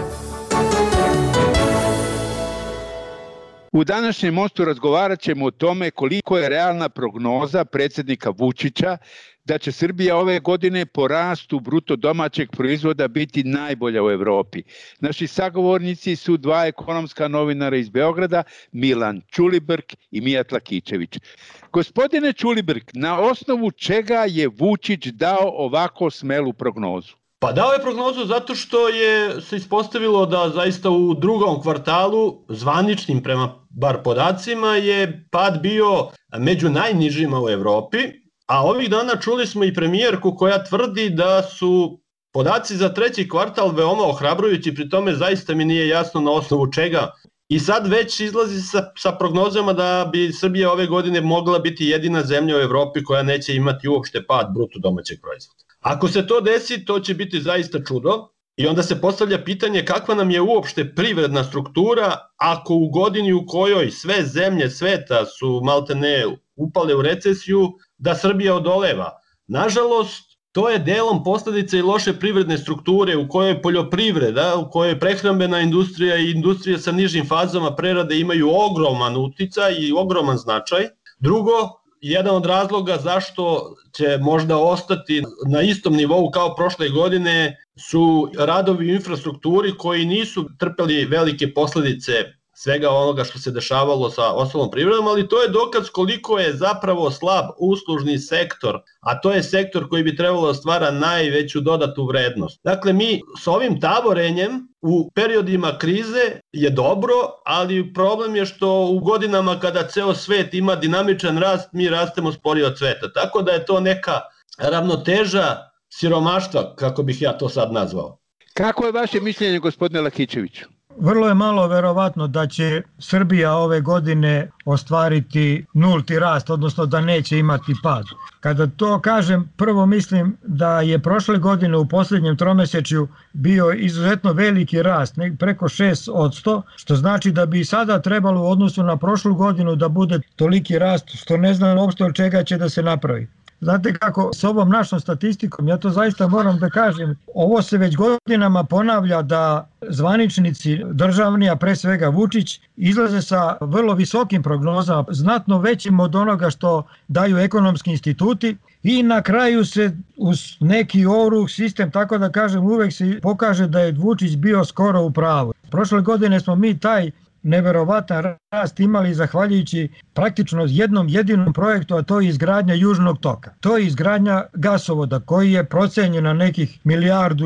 [SPEAKER 14] U današnjem Mostu razgovarat ćemo o tome koliko je realna prognoza predsjednika Vučića da će Srbija ove godine po rastu bruto domaćeg proizvoda biti najbolja u Evropi. Naši sagovornici su dva ekonomska novinara iz Beograda, Milan Ćulibrk i Mijat Lakićević. Gospodine Ćulibrk, na osnovu čega je Vučić dao ovako smelu prognozu?
[SPEAKER 15] Pa dao je prognozu zato što je se ispostavilo da zaista u drugom kvartalu, zvaničnim prema bar podacima, je pad bio među najnižima u Evropi, a ovih dana čuli smo i premijerku koja tvrdi da su podaci za treći kvartal veoma ohrabrujući, pri tome zaista mi nije jasno na osnovu čega. I sad već izlazi sa prognozama da bi Srbija ove godine mogla biti jedina zemlja u Evropi koja neće imati uopšte pad bruto domaćeg proizvoda. Ako se to desi, to će biti zaista čudo i onda se postavlja pitanje kakva nam je uopšte privredna struktura ako u godini u kojoj sve zemlje sveta su maltene upale u recesiju, da Srbija odoleva. Nažalost, to je delom posljedica i loše privredne strukture u kojoj poljoprivreda, u kojoj prehrambena industrija i industrija sa nižim fazama prerade imaju ogroman uticaj i ogroman značaj. Drugo, jedan od razloga zašto će možda ostati na istom nivou kao prošle godine su radovi u infrastrukturi koji nisu trpeli velike posljedice svega onoga što se dešavalo sa ostalom privredom, ali to je dokaz koliko je zapravo slab uslužni sektor, a to je sektor koji bi trebalo da stvara najveću dodatu vrednost. Dakle, mi s ovim taborenjem u periodima krize je dobro, ali problem je što u godinama kada ceo svet ima dinamičan rast, mi rastemo sporije od sveta. Tako da je to neka ravnoteža siromaštva, kako bih ja to sad nazvao.
[SPEAKER 14] Kako je vaše mišljenje, gospodine Lakićeviću?
[SPEAKER 25] Vrlo je malo verovatno da će Srbija ove godine ostvariti nulti rast, odnosno da neće imati pad. Kada to kažem, prvo mislim da je prošle godine u posljednjem tromesečju bio izuzetno veliki rast, preko 6%, što znači da bi sada trebalo u odnosu na prošlu godinu da bude toliki rast, što ne znam uopšte od čega će da se napravi. Znate kako, s ovom našom statistikom, ja to zaista moram da kažem, ovo se već godinama ponavlja da zvaničnici državni, a pre svega Vučić, izlaze sa vrlo visokim prognozama, znatno većim od onoga što daju ekonomski instituti i na kraju se uz neki oruh sistem, tako da kažem, uvek se pokaže da je Vučić bio skoro u pravu. Prošle godine smo mi taj neverovatan rast imali zahvaljujući praktično jednom jedinom projektu, a to je izgradnja Južnog toka. To je izgradnja gasovoda koji je procenjen na nekih 1,5 milijardu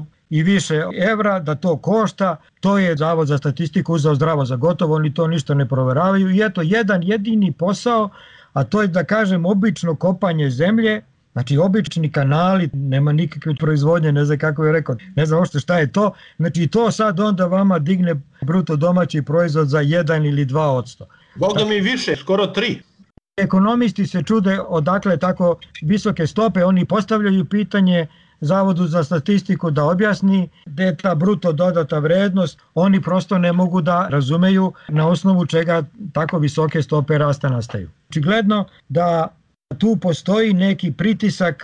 [SPEAKER 25] i više evra da to košta. To je Zavod za statistiku uzeo zdravo za gotovo, oni to ništa ne proveravaju i eto jedan jedini posao, a to je da kažem obično kopanje zemlje. Znači obični kanali, nema nikakve proizvodnje, ne znam kako je rekao, ne znam ošte šta je to. Znači to sad onda vama digne bruto domaći proizvod za 1 ili 2%.
[SPEAKER 15] Boga mi više, skoro 3.
[SPEAKER 25] Ekonomisti se čude odakle tako visoke stope, oni postavljaju pitanje Zavodu za statistiku da objasni gde je ta bruto dodata vrednost, oni prosto ne mogu da razumeju na osnovu čega tako visoke stope rasta nastaju. Očigledno da tu postoji neki pritisak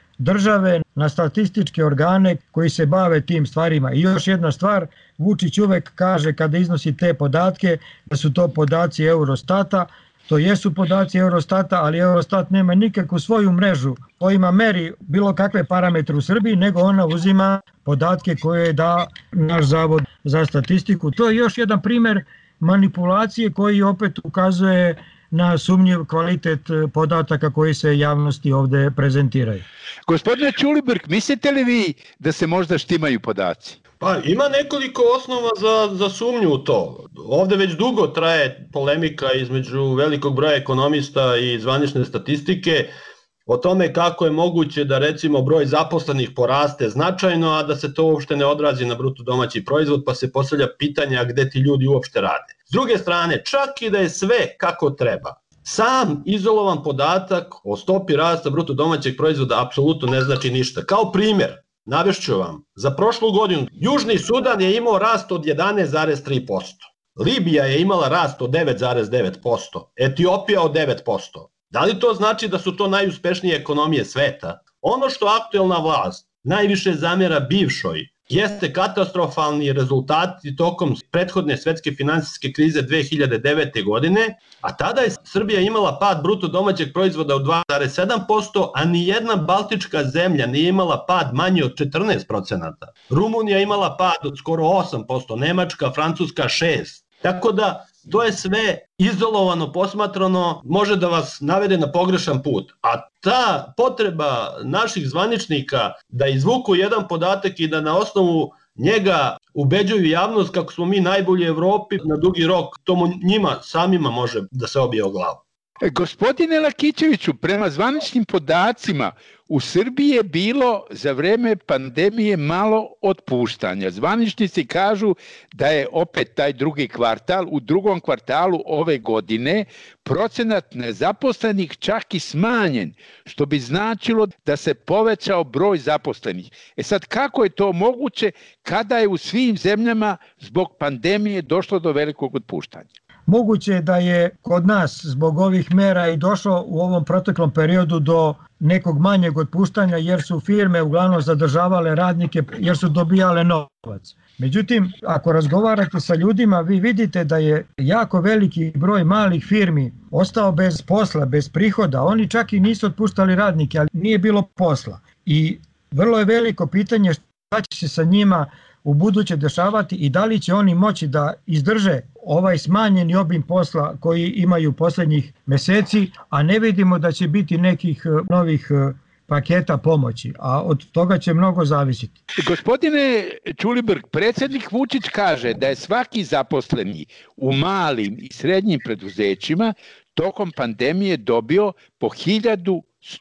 [SPEAKER 25] države na statističke organe koji se bave tim stvarima. I još jedna stvar, Vučić uvek kaže kada iznosi te podatke da su to podaci Eurostata. To jesu podaci Eurostata, ali Eurostat nema nikakvu svoju mrežu kojima meri bilo kakve parametre u Srbiji, nego ona uzima podatke koje da naš Zavod za statistiku. To je još jedan primer manipulacije koji opet ukazuje na sumnjiv kvalitet podataka koji se javnosti ovde prezentiraju.
[SPEAKER 14] Gospodine Ćulibrk, mislite li vi da se možda štimaju podaci?
[SPEAKER 15] Pa ima nekoliko osnova za sumnju u to. Ovde već dugo traje polemika između velikog broja ekonomista i zvanične statistike o tome kako je moguće da recimo broj zaposlenih poraste značajno, a da se to uopšte ne odrazi na bruto domaći proizvod, pa se postavlja pitanja gde ti ljudi uopšte rade. S druge strane, čak i da je sve kako treba, sam izolovan podatak o stopi rasta bruto domaćeg proizvoda apsolutno ne znači ništa. Kao primjer, navešću vam, za prošlu godinu Južni Sudan je imao rast od 11,3%, Libija je imala rast od 9,9%, Etiopija od 9%. Da li to znači da su to najuspešnije ekonomije sveta? Ono što aktuelna vlast najviše zamjera bivšoj jeste katastrofalni rezultati tokom prethodne svetske finansijske krize 2009. godine, a tada je Srbija imala pad bruto domaćeg proizvoda od 2,7%, a nijedna baltička zemlja nije imala pad manji od 14%. Rumunija imala pad od skoro 8%, Nemačka, Francuska 6%. Tako da to je sve izolovano posmatrano, može da vas navede na pogrešan put. A ta potreba naših zvaničnika da izvuku jedan podatak i da na osnovu njega ubeđuju javnost kako smo mi najbolji u Evropi na dugi rok, to njima samima može da se obije o glavu.
[SPEAKER 14] Gospodine Lakićeviću, prema zvaničnim podacima u Srbiji je bilo za vreme pandemije malo otpuštanja. Zvaničnici kažu da je opet taj drugi kvartal, u drugom kvartalu ove godine procenat nezaposlenih čak i smanjen, što bi značilo da se povećao broj zaposlenih. Sad, kako je to moguće kada je u svim zemljama zbog pandemije došlo do velikog otpuštanja?
[SPEAKER 25] Moguće je da je kod nas zbog ovih mera i došlo u ovom proteklom periodu do nekog manjeg otpuštanja jer su firme uglavnom zadržavale radnike jer su dobijale novac. Međutim, ako razgovarate sa ljudima, vi vidite da je jako veliki broj malih firmi ostao bez posla, bez prihoda. Oni čak i nisu otpuštali radnike, ali nije bilo posla. I vrlo je veliko pitanje šta će se sa njima u buduće dešavati i da li će oni moći da izdrže ovaj smanjeni obim posla koji imaju poslednjih meseci, a ne vidimo da će biti nekih novih paketa pomoći, a od toga će mnogo zavisiti.
[SPEAKER 14] Gospodine Ćulibrk, predsjednik Vučić kaže da je svaki zaposleni u malim i srednjim preduzećima tokom pandemije dobio po 1100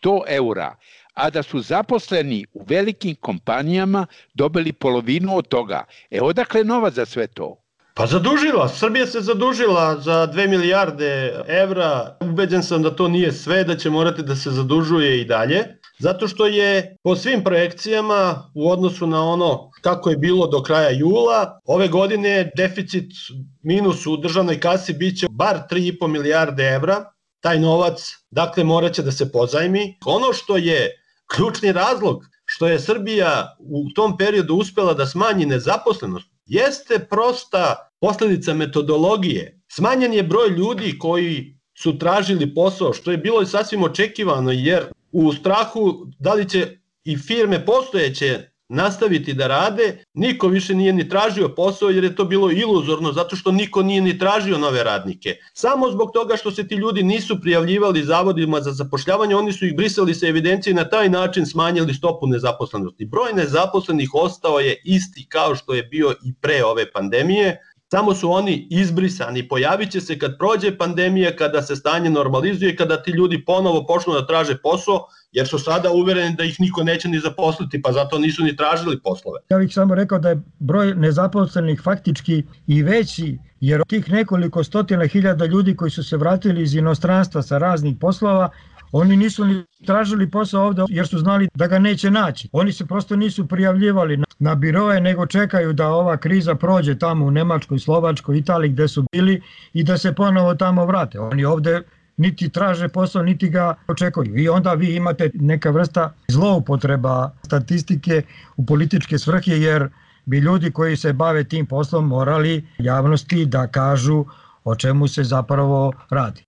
[SPEAKER 14] eura, a da su zaposleni u velikim kompanijama dobili polovinu od toga. Odakle novac za sve to?
[SPEAKER 15] Pa zadužila, Srbija se zadužila za 2 milijarde evra. Ubeđen sam da to nije sve, da će morati da se zadužuje i dalje, zato što je po svim projekcijama u odnosu na ono kako je bilo do kraja jula, ove godine deficit minus u državnoj kasi biće bar 3,5 milijarde evra. Taj novac, dakle, morat će da se pozajmi. Ono što je ključni razlog što je Srbija u tom periodu uspela da smanji nezaposlenost jeste prosta posledica metodologije. Smanjen je broj ljudi koji su tražili posao, što je bilo sasvim očekivano, jer u strahu da li će i firme postojeće nastaviti da rade, niko više nije ni tražio posao jer je to bilo iluzorno zato što niko nije ni tražio nove radnike. Samo zbog toga što se ti ljudi nisu prijavljivali zavodima za zapošljavanje, oni su ih brisali sa evidencije i na taj način smanjili stopu nezaposlenosti. Broj nezaposlenih ostao je isti kao što je bio i pre ove pandemije, samo su oni izbrisani. Pojavit će se kad prođe pandemija, kada se stanje normalizuje, kada ti ljudi ponovo počnu da traže posao, jer su sada uvereni da ih niko neće ni zaposliti, pa zato nisu ni tražili poslove.
[SPEAKER 25] Ja bih samo rekao da je broj nezaposlenih faktički i veći, jer tih nekoliko stotina hiljada ljudi koji su se vratili iz inostranstva sa raznih poslova, Oni nisu ni tražili posao ovde jer su znali da ga neće naći. Oni se prosto nisu prijavljivali na biroje, nego čekaju da ova kriza prođe tamo u Nemačkoj, Slovačkoj, Italiji gde su bili i da se ponovo tamo vrate. Oni ovde niti traže posao, niti ga očekuju. I onda vi imate neka vrsta zloupotreba statistike u političke svrhe, jer bi ljudi koji se bave tim poslom morali javnosti da kažu o čemu se zapravo radi.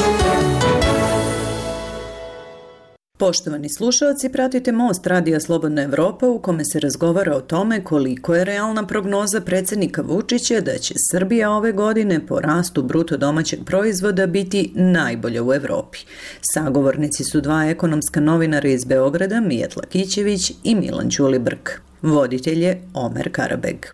[SPEAKER 2] Poštovani slušalci, pratite Most Radija Slobodna Evropa u kome se razgovara o tome koliko je realna prognoza predsjednika Vučića da će Srbija ove godine po rastu bruto domaćeg proizvoda biti najbolja u Evropi. Sagovornici su dva ekonomska novinara iz Beograda, Mijat Lakićević i Milan Ćulibrk. Voditelj je Omer Karabeg.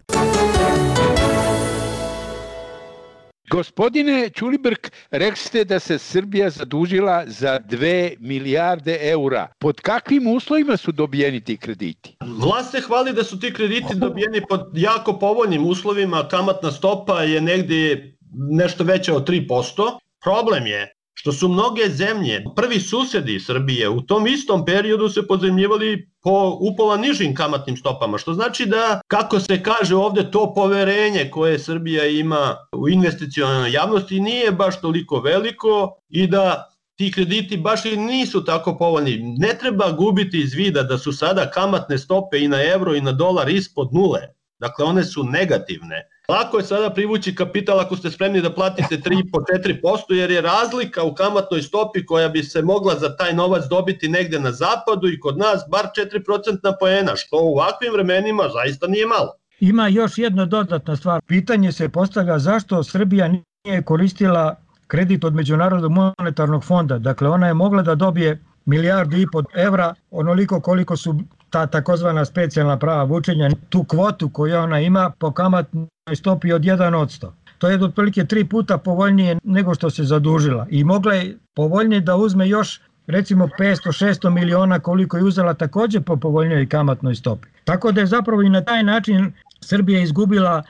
[SPEAKER 14] Gospodine Ćulibrk, rekli ste da se Srbija zadužila za 2 milijarde eura. Pod kakvim uslovima su dobijeni ti krediti?
[SPEAKER 15] Vlast se hvali da su ti krediti dobijeni pod jako povoljnim uslovima. Kamatna stopa je negdje nešto veća od 3%. Problem je što su mnoge zemlje, prvi susjedi Srbije, u tom istom periodu se pozajmljivali po upola nižim kamatnim stopama, što znači da, kako se kaže ovdje, to poverenje koje Srbija ima u investicionalnoj javnosti nije baš toliko veliko i da ti krediti baš i nisu tako povoljni. Ne treba gubiti iz vida da su sada kamatne stope i na euro i na dolar ispod nule. Dakle, one su negativne. Lako je sada privući kapital ako ste spremni da platite 3,5-4%, jer je razlika u kamatnoj stopi koja bi se mogla za taj novac dobiti negde na zapadu i kod nas bar 4% poena, što u ovakvim vremenima zaista nije malo.
[SPEAKER 25] Ima još jedna dodatna stvar. Pitanje se postavlja zašto Srbija nije koristila kredit od Međunarodnog monetarnog fonda. Dakle, ona je mogla da dobije 1,5 milijardu evra, onoliko koliko su ta takozvana specijalna prava vučenja, tu kvotu koju ona ima po kamatnoj stopi od 1%. To je otprilike 3 puta povoljnije nego što se zadužila. I mogla je povoljnije da uzme još recimo 500-600 miliona koliko je uzela također po povoljnijoj kamatnoj stopi. Tako da je zapravo i na taj način Srbija izgubila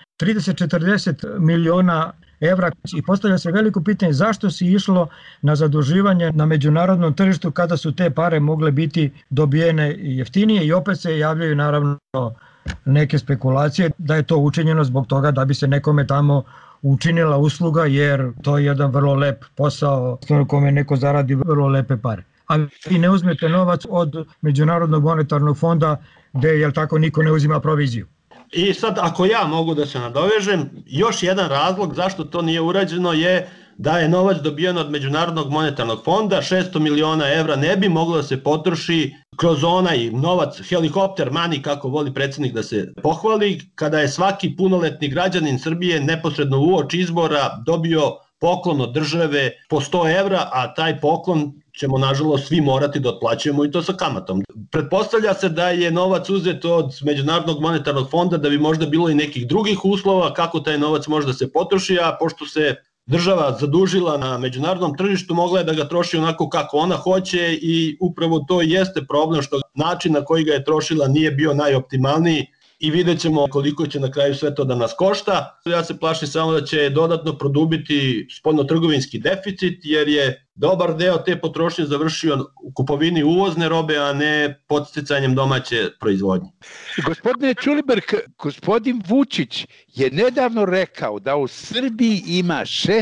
[SPEAKER 25] 30-40 miliona evra i postavlja se veliko pitanje zašto se išlo na zaduživanje na međunarodnom tržištu kada su te pare mogle biti dobijene jeftinije i opet se javljaju naravno neke spekulacije da je to učinjeno zbog toga da bi se nekome tamo učinila usluga jer to je jedan vrlo lep posao u kome neko zaradi vrlo lepe pare. A vi ne uzmete novac od Međunarodnog monetarnog fonda gde jel tako niko ne uzima proviziju.
[SPEAKER 15] I sad, ako ja mogu da se nadovežem, još jedan razlog zašto to nije urađeno je da je novac dobijen od Međunarodnog monetarnog fonda, 600 miliona evra ne bi moglo da se potroši kroz onaj novac helikopter money, kako voli predsjednik da se pohvali, kada je svaki punoletni građanin Srbije neposredno uoči izbora dobio poklon od države po 100 evra, a taj poklon ćemo nažalost svi morati da otplaćujemo i to sa kamatom. Pretpostavlja se da je novac uzet od Međunarodnog monetarnog fonda da bi možda bilo i nekih drugih uslova kako taj novac može da se potroši, a pošto se država zadužila na međunarodnom tržištu, mogla je da ga troši onako kako ona hoće i upravo to jeste problem što način na koji ga je trošila nije bio najoptimalniji i vidjet ćemo koliko će na kraju sve to da nas košta. Ja se plašim samo da će dodatno produbiti spoljnotrgovinski deficit jer je dobar deo te potrošnje završio u kupovini uvozne robe, a ne podsticanjem domaće proizvodnje.
[SPEAKER 14] Gospodine Ćulibrk, gospodin Vučić je nedavno rekao da u Srbiji ima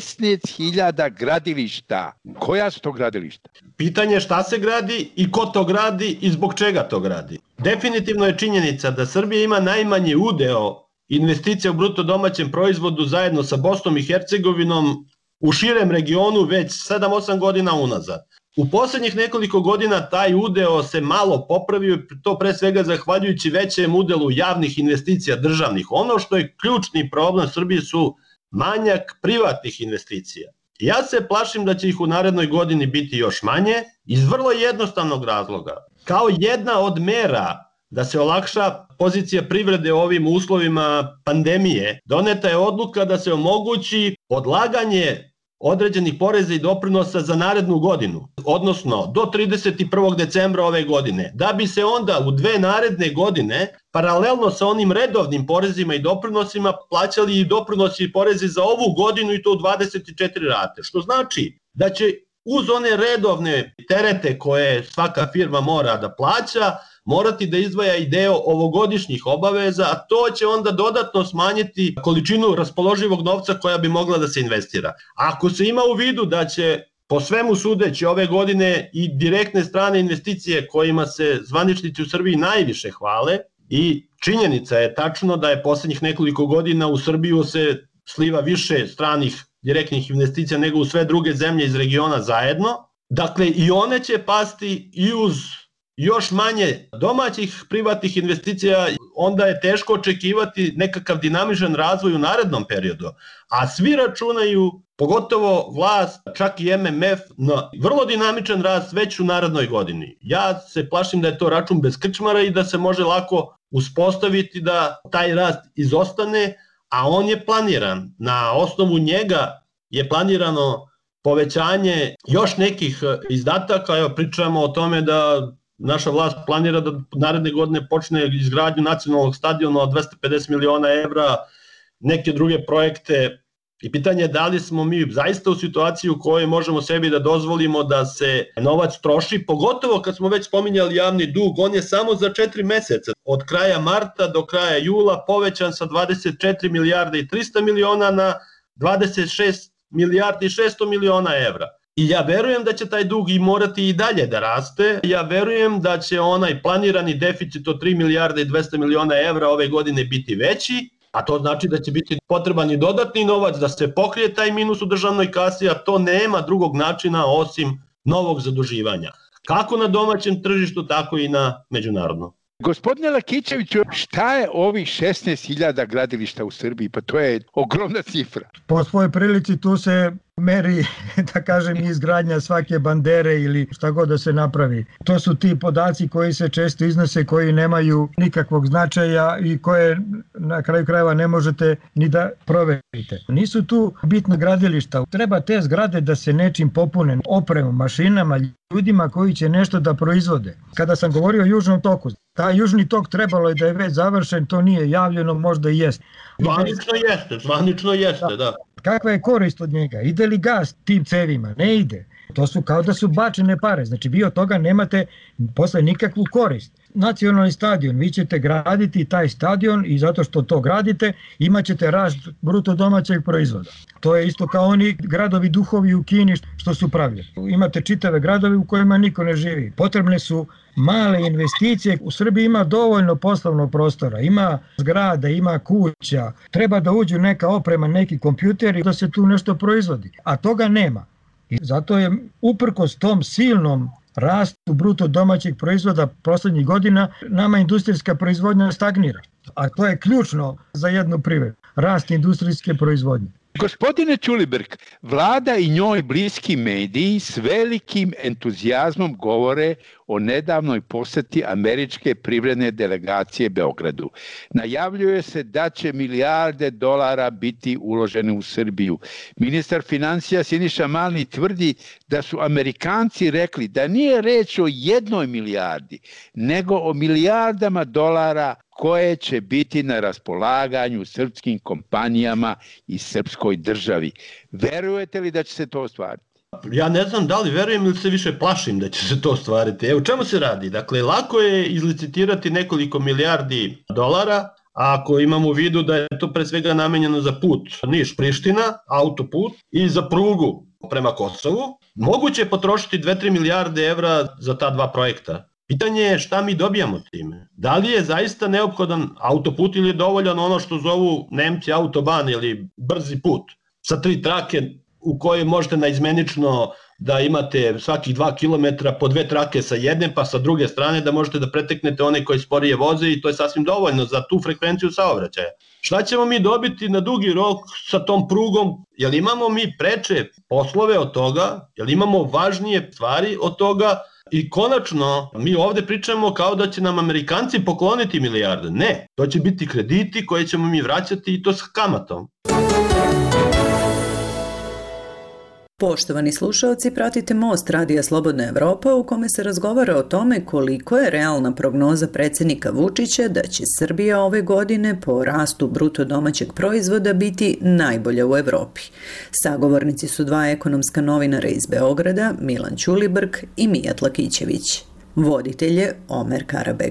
[SPEAKER 14] 16.000 gradilišta. Koja su to gradilišta?
[SPEAKER 15] Pitanje je šta se gradi i ko to gradi i zbog čega to gradi. Definitivno je činjenica da Srbija ima najmanji udeo investicija u bruto domaćem proizvodu zajedno sa Bosnom i Hercegovinom u širem regionu već 7-8 godina unazad. U posljednjih nekoliko godina taj udeo se malo popravio, to pre svega zahvaljujući većem udelu javnih investicija državnih. Ono što je ključni problem Srbije su manjak privatnih investicija. Ja se plašim da će ih u narednoj godini biti još manje iz vrlo jednostavnog razloga. Kao jedna od mera da se olakša pozicija privrede u ovim uslovima pandemije, doneta je odluka da se omogući odlaganje određenih poreza i doprinosa za narednu godinu, odnosno do 31. decembra ove godine, da bi se onda u 2 naredne godine, paralelno sa onim redovnim porezima i doprinosima, plaćali i doprinosi i porezi za ovu godinu i to u 24 rate, što znači da će uz one redovne terete koje svaka firma mora da plaća, morati da izdvaja i deo ovogodišnjih obaveza, a to će onda dodatno smanjiti količinu raspoloživog novca koja bi mogla da se investira. Ako se ima u vidu da će po svemu sudeći ove godine i direktne strane investicije kojima se zvaničnici u Srbiji najviše hvale, i činjenica je tačno da je poslednjih nekoliko godina u Srbiju se sliva više stranih direktnih investicija nego u sve druge zemlje iz regiona zajedno. Dakle, i one će pasti i uz još manje domaćih privatnih investicija, onda je teško očekivati nekakav dinamičan razvoj u narednom periodu. A svi računaju, pogotovo vlast, čak i MMF, na vrlo dinamičan rast već u narednoj godini. Ja se plašim da je to račun bez krčmara i da se može lako uspostaviti da taj rast izostane, a on je planiran. Na osnovu njega je planirano povećanje još nekih izdataka. Evo, pričamo o tome da naša vlast planira da naredne godine počne izgradnju nacionalnog stadiona od 250 miliona evra, neke druge projekte. I pitanje je da li smo mi zaista u situaciji u kojoj možemo sebi da dozvolimo da se novac troši, pogotovo kad smo već spominjali javni dug, on je samo za 4 meseca, od kraja marta do kraja jula, povećan sa 24 milijarde i 300 miliona na 26 milijardi i 600 miliona evra. I ja verujem da će taj dug i morati i dalje da raste. Ja verujem da će onaj planirani deficit od 3 milijarde i 200 miliona evra ove godine biti veći, a to znači da će biti potreban i dodatni novac da se pokrije taj minus u državnoj kasi, a to nema drugog načina osim novog zaduživanja. Kako na domaćem tržištu, tako i na međunarodnom.
[SPEAKER 14] Gospodine Lakićeviću, šta je ovih 16.000 gradilišta u Srbiji? Pa to je ogromna cifra.
[SPEAKER 25] Po svojoj prilici tu se meri, da kažem, izgradnja svake bandere ili šta god da se napravi. To su ti podaci koji se često iznose, koji nemaju nikakvog značaja i koje na kraju krajeva ne možete ni da proverite. Nisu tu bitna gradilišta. Treba te zgrade da se nečim popune, opremom, mašinama, ljudima koji će nešto da proizvode. Kada sam govorio o Južnom toku, taj Južni tok trebalo je da je već završen, to nije javljeno, možda i jeste.
[SPEAKER 15] Zvanično jeste, da.
[SPEAKER 25] Kakva je korist od njega? Ide li gas tim cevima? Ne ide. To su kao da su bačene pare. Znači vi od toga nemate posle nikakvu korist. Nacionalni stadion, vi ćete graditi taj stadion i zato što to gradite imat ćete rast bruto domaćeg proizvoda. To je isto kao oni gradovi duhovi u Kini što su pravili. Imate čitave gradovi u kojima niko ne živi. Potrebne su male investicije. U Srbiji ima dovoljno poslovnog prostora, ima zgrada, ima kuća. Treba da uđu neka oprema, neki kompjuteri da se tu nešto proizvodi. A toga nema. I zato je uprkos tom silnom rastu bruto domaćeg proizvoda poslednjih godina nama industrijska proizvodnja stagnira. A to je ključno za jednu privredu. Rast industrijske proizvodnje.
[SPEAKER 14] Gospodine Ćulibrk, vlada i njoj bliski mediji s velikim entuzijazmom govore o nedavnoj poseti američke privredne delegacije Beogradu. Najavljuje se da će milijarde dolara biti uložene u Srbiju. Ministar financija Siniša Mali tvrdi da su Amerikanci rekli da nije reč o 1 milijardi, nego o milijardama dolara koje će biti na raspolaganju srpskim kompanijama i srpskoj državi. Verujete li da će se to ostvariti?
[SPEAKER 15] Ja ne znam da li verujem ili se više plašim da će se to ostvariti. Evo, čemu se radi? Dakle, lako je izlicitirati nekoliko milijardi dolara, ako imamo u vidu da je to pre svega namenjeno za put Niš-Priština, autoput, i za prugu prema Kosovu. Moguće je potrošiti 2-3 milijarde evra za ta dva projekta. Pitanje je šta mi dobijamo time. Da li je zaista neophodan autoput ili je dovoljan ono što zovu Nemci autoban ili brzi put sa 3 trake u kojoj možete naizmenično da imate svakih 2 km po 2 trake sa jedne pa sa druge strane da možete da preteknete one koji sporije voze i to je sasvim dovoljno za tu frekvenciju saobraćaja. Šta ćemo mi dobiti na dugi rok sa tom prugom? Jel imamo mi preče poslove od toga? Jel imamo važnije stvari od toga? I konačno, mi ovde pričamo kao da će nam Amerikanci pokloniti milijarde. Ne, to će biti krediti koje ćemo mi vraćati i to s kamatom.
[SPEAKER 2] Poštovani slušalci, pratite Most Radija Slobodna Evropa u kome se razgovara o tome koliko je realna prognoza predsjednika Vučića da će Srbija ove godine po rastu bruto domaćeg proizvoda biti najbolja u Evropi. Sagovornici su dva ekonomska novinara iz Beograda, Milan Ćulibrk i Mijat Lakićević. Voditelj je Omer Karabeg.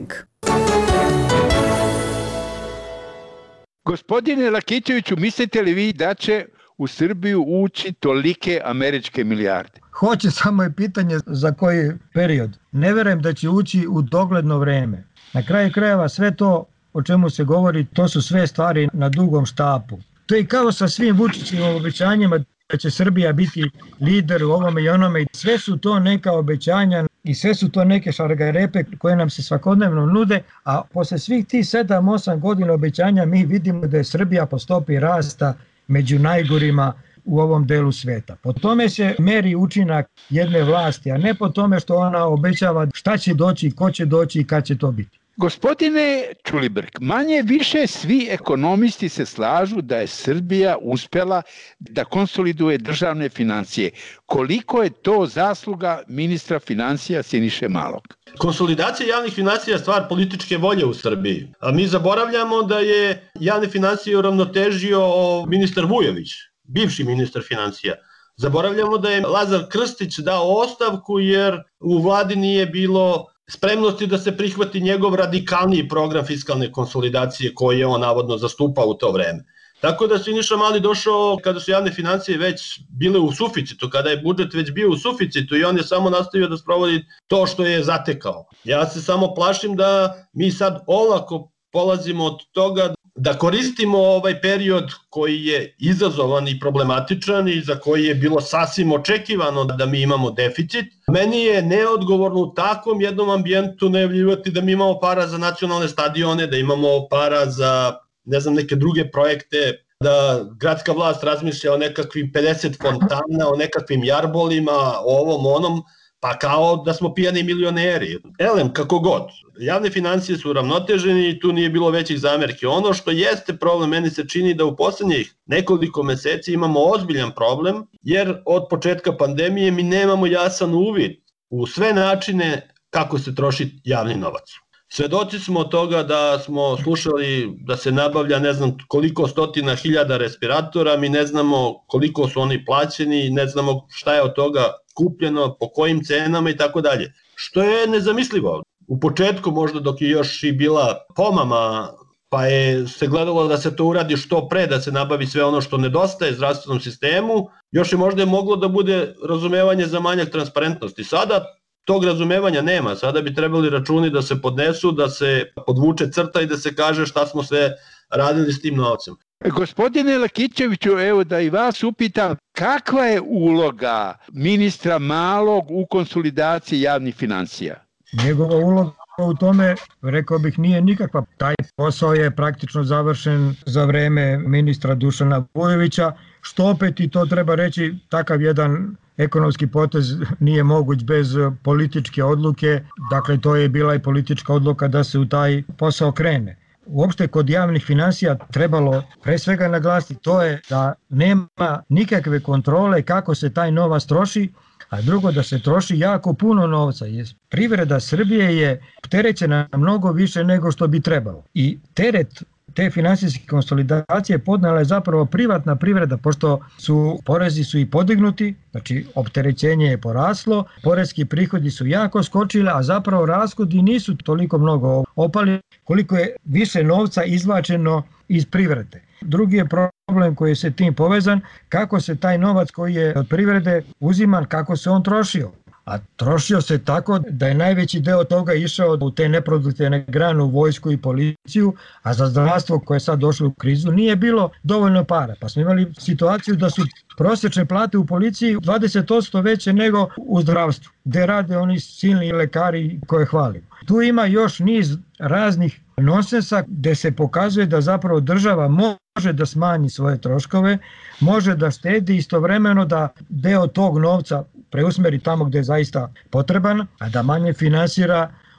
[SPEAKER 14] Gospodine Lakićeviću, mislite li vi da će u Srbiju ući tolike američke milijarde?
[SPEAKER 25] Hoće, samo je pitanje za koji period. Ne verujem da će ući u dogledno vreme. Na kraju krajeva sve to o čemu se govori, to su sve stvari na dugom štapu. To je kao sa svim Vučićevim obećanjima da će Srbija biti lider u ovome i onome. Sve su to neka obećanja i sve su to neke šargarepe koje nam se svakodnevno nude, a posle svih tih 7-8 godina obećanja mi vidimo da je Srbija po stopi rasta među najgorima u ovom delu sveta. Po tome se meri učinak jedne vlasti, a ne po tome što ona obećava šta će doći, ko će doći i kad će to biti.
[SPEAKER 14] Gospodine Ćulibrk, manje više svi ekonomisti se slažu da je Srbija uspela da konsoliduje državne financije. Koliko je to zasluga ministra financija Siniše Malog?
[SPEAKER 15] Konsolidacija javnih financija je stvar političke volje u Srbiji. A mi zaboravljamo da je javne financije uravnotežio ministar Vujović, bivši ministar financija. Zaboravljamo da je Lazar Krstić dao ostavku jer u vladi nije bilo spremnosti da se prihvati njegov radikalniji program fiskalne konsolidacije koji je on navodno zastupao u to vreme. Tako da Siniša Mali došao kada su javne financije već bile u suficitu, kada je budžet već bio u suficitu i on je samo nastavio da sprovodi to što je zatekao. Ja se samo plašim da mi sad olako polazimo od toga da koristimo ovaj period koji je izazovan i problematičan i za koji je bilo sasvim očekivano da mi imamo deficit. Meni je neodgovorno u takvom jednom ambijentu najavljivati da mi imamo para za nacionalne stadione, da imamo para za neke druge projekte, da gradska vlast razmišlja o nekakvim 50 fontana, o nekakvim jarbolima, o ovom onom, pa kao da smo pijani milioneri. Elem, kako god. Javne financije su uravnoteženi i tu nije bilo većih zamerki. Ono što jeste problem, meni se čini da u poslednjih nekoliko meseci imamo ozbiljan problem, jer od početka pandemije mi nemamo jasan uvid u sve načine kako se troši javni novac. Svedoci smo od toga da smo slušali da se nabavlja ne znam koliko stotina hiljada respiratora, mi ne znamo koliko su oni plaćeni, ne znamo šta je od toga kupljeno, po kojim cenama i tako dalje. Što je nezamislivo. U početku možda dok je još i bila pomama, pa je se gledalo da se to uradi što pre, da se nabavi sve ono što nedostaje zdravstvenom sistemu, još je možda moglo da bude razumevanje za manjak transparentnosti. Sada tog razumevanja nema, sada bi trebali računi da se podnesu, da se podvuče crta i da se kaže šta smo sve radili s tim novcem.
[SPEAKER 14] Gospodine Lakićeviću, evo da i vas upitam, kakva je uloga ministra Malog u konsolidaciji javnih financija?
[SPEAKER 25] Njegova uloga u tome, rekao bih, nije nikakva. Taj posao je praktično završen za vreme ministra Dušana Vujovića, što opet, i to treba reći, takav jedan ekonomski potez nije moguć bez političke odluke, dakle to je bila i politička odluka da se u taj posao krene. Uopšte kod javnih financija trebalo pre svega naglasiti to je da nema nikakve kontrole kako se taj novac troši, a drugo da se troši jako puno novca. Privreda Srbije je opterećena mnogo više nego što bi trebalo. I teret te finansijske konsolidacije podnela je zapravo privatna privreda, pošto porezi su i podignuti, znači opterećenje je poraslo, poreski prihodi su jako skočili, a zapravo rashodi nisu toliko mnogo opali koliko je više novca izvlačeno iz privrede. Drugi je problem koji je se tim povezan, kako se taj novac koji je od privrede uziman, kako se on trošio. A trošio se tako da je najveći deo toga išao u te neproduktivne grane, u vojsku i policiju, a za zdravstvo koje je sad došlo u krizu nije bilo dovoljno para. Pa smo imali situaciju da su prosječne plate u policiji 20% veće nego u zdravstvu, gde rade oni silni lekari koje hvalimo. Tu ima još niz raznih nonsensa gde se pokazuje da zapravo država može da smanji svoje troškove, može da štedi istovremeno da deo tog novca preusmeri tamo gde je zaista potreban, a da manje finansira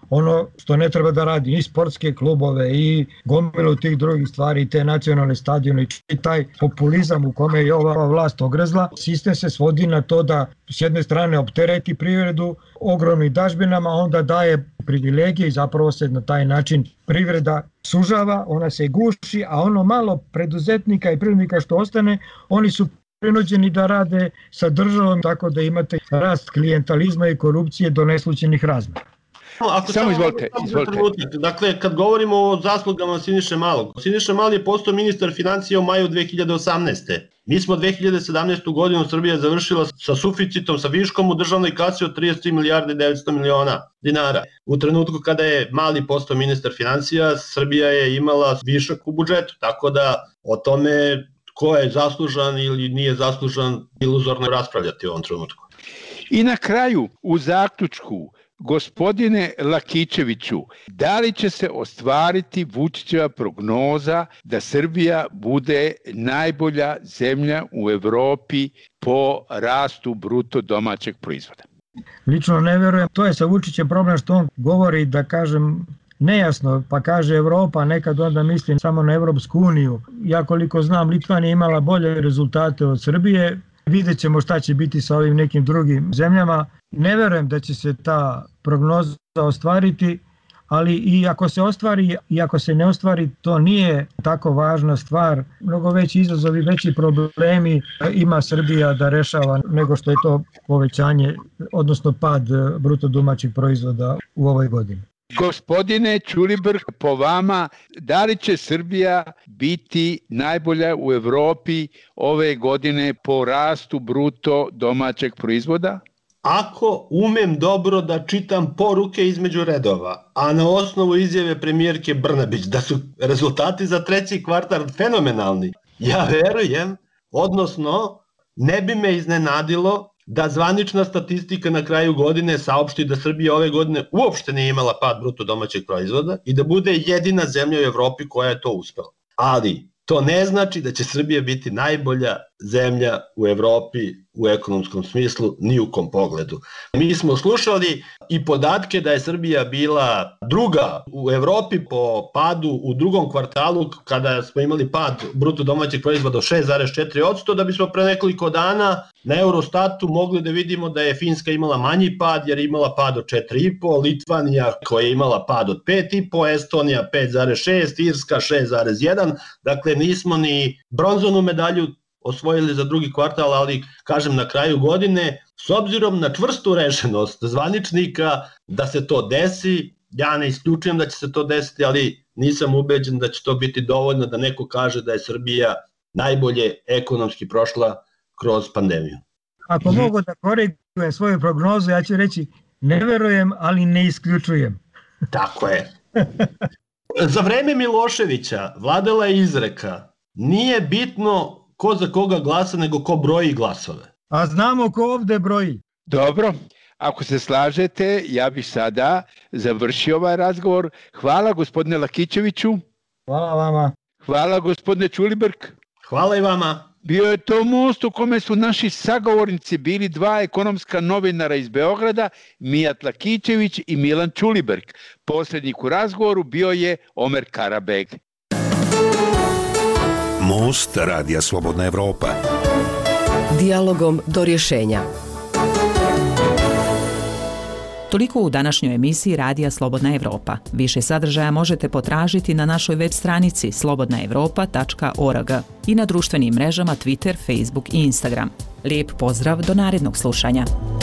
[SPEAKER 25] ono što ne treba da radi, i sportske klubove i gomilu tih drugih stvari, i te nacionalne stadione, i taj populizam u kome je ova vlast ogrezla. Sistem se svodi na to da s jedne strane optereti privredu ogromnim dažbinama, onda daje privilegije i zapravo se na taj način privreda sužava, ona se guši, a ono malo preduzetnika i privrednika što ostane, oni su prinuđeni da rade sa državom, tako da imate rast klijentalizma i korupcije do neslućenih razmjera.
[SPEAKER 14] Samo izvolite.
[SPEAKER 15] Dakle, kad govorimo o zaslugama Siniše Malog, Siniša Mali je postao ministar financija u maju 2018. Mi smo 2017. godinu Srbija završila sa suficitom, sa viškom u državnoj kasi od 33 milijarde 900 miliona dinara. U trenutku kada je Mali postao ministar financija, Srbija je imala višak u budžetu, tako da o tome ko je zaslužan ili nije zaslužan, iluzorno raspravljati u ovom trenutku.
[SPEAKER 14] I na kraju, u zaključku, gospodine Lakićeviću, da li će se ostvariti Vučićeva prognoza da Srbija bude najbolja zemlja u Evropi po rastu bruto domaćeg proizvoda?
[SPEAKER 25] Lično ne verujem. To je sa Vučićem problem što on govori, da kažem, nejasno, pa kaže Evropa, nekad onda mislim samo na Evropsku uniju. Ja koliko znam, Litva je imala bolje rezultate od Srbije. Vidjet ćemo šta će biti sa ovim nekim drugim zemljama. Ne verujem da će se ta prognoza ostvariti, ali i ako se ostvari i ako se ne ostvari, to nije tako važna stvar. Mnogo veći izazovi, veći problemi ima Srbija da rešava nego što je to povećanje, odnosno pad bruto domaćeg proizvoda u ovoj godini.
[SPEAKER 14] Gospodine Ćulibrk, po vama, da li će Srbija biti najbolja u Evropi ove godine po rastu bruto domaćeg proizvoda?
[SPEAKER 15] Ako umem dobro da čitam poruke između redova, a na osnovu izjave premijerke Brnabić da su rezultati za treći kvartal fenomenalni, ja verujem, odnosno ne bi me iznenadilo da zvanična statistika na kraju godine saopšti da Srbija ove godine uopšte nije imala pad bruto domaćeg proizvoda i da bude jedina zemlja u Evropi koja je to uspela. Ali to ne znači da će Srbija biti najbolja zemlja u Evropi u ekonomskom smislu ni u kom pogledu. Mi smo slušali i podatke da je Srbija bila druga u Evropi po padu u drugom kvartalu kada smo imali pad bruto domaćeg proizvoda od 6,4%, da bismo pre nekoliko dana na Eurostatu mogli da vidimo da je Finska imala manji pad jer je imala pad od 4,5%, Litvanija koja je imala pad od 5,5%, Estonija 5,6%, Irska 6,1%, dakle nismo ni bronzanu medalju osvojili za drugi kvartal, ali kažem na kraju godine, s obzirom na čvrstu rešenost zvaničnika da se to desi, ja ne isključujem da će se to desiti, ali nisam ubeđen da će to biti dovoljno da neko kaže da je Srbija najbolje ekonomski prošla kroz pandemiju.
[SPEAKER 25] Ako mogu da korigujem svoju prognozu, ja ću reći ne verujem, ali ne isključujem.
[SPEAKER 15] Tako je. Za vreme Miloševića vladala je izreka, nije bitno ko za koga glasa, nego ko broji glasove.
[SPEAKER 25] A znamo ko ovde broji.
[SPEAKER 14] Dobro, ako se slažete, ja bih sada završio ovaj razgovor. Hvala gospodine Lakićeviću.
[SPEAKER 25] Hvala vama.
[SPEAKER 14] Hvala gospodine Ćulibrk.
[SPEAKER 15] Hvala i vama.
[SPEAKER 14] Bio je to most u kome su naši sagovornici bili dva ekonomska novinara iz Beograda, Mijat Lakićević i Milan Ćulibrk. Posrednik u razgovoru bio je Omer Karabeg.
[SPEAKER 13] Most Radija Slobodna Evropa.
[SPEAKER 12] Dijalogom do rješenja.
[SPEAKER 9] Toliko u današnjoj emisiji Radija Slobodna Evropa. Više sadržaja možete potražiti na našoj web stranici slobodnaevropa.org i na društvenim mrežama Twitter, Facebook i Instagram. Lijep pozdrav do narednog slušanja.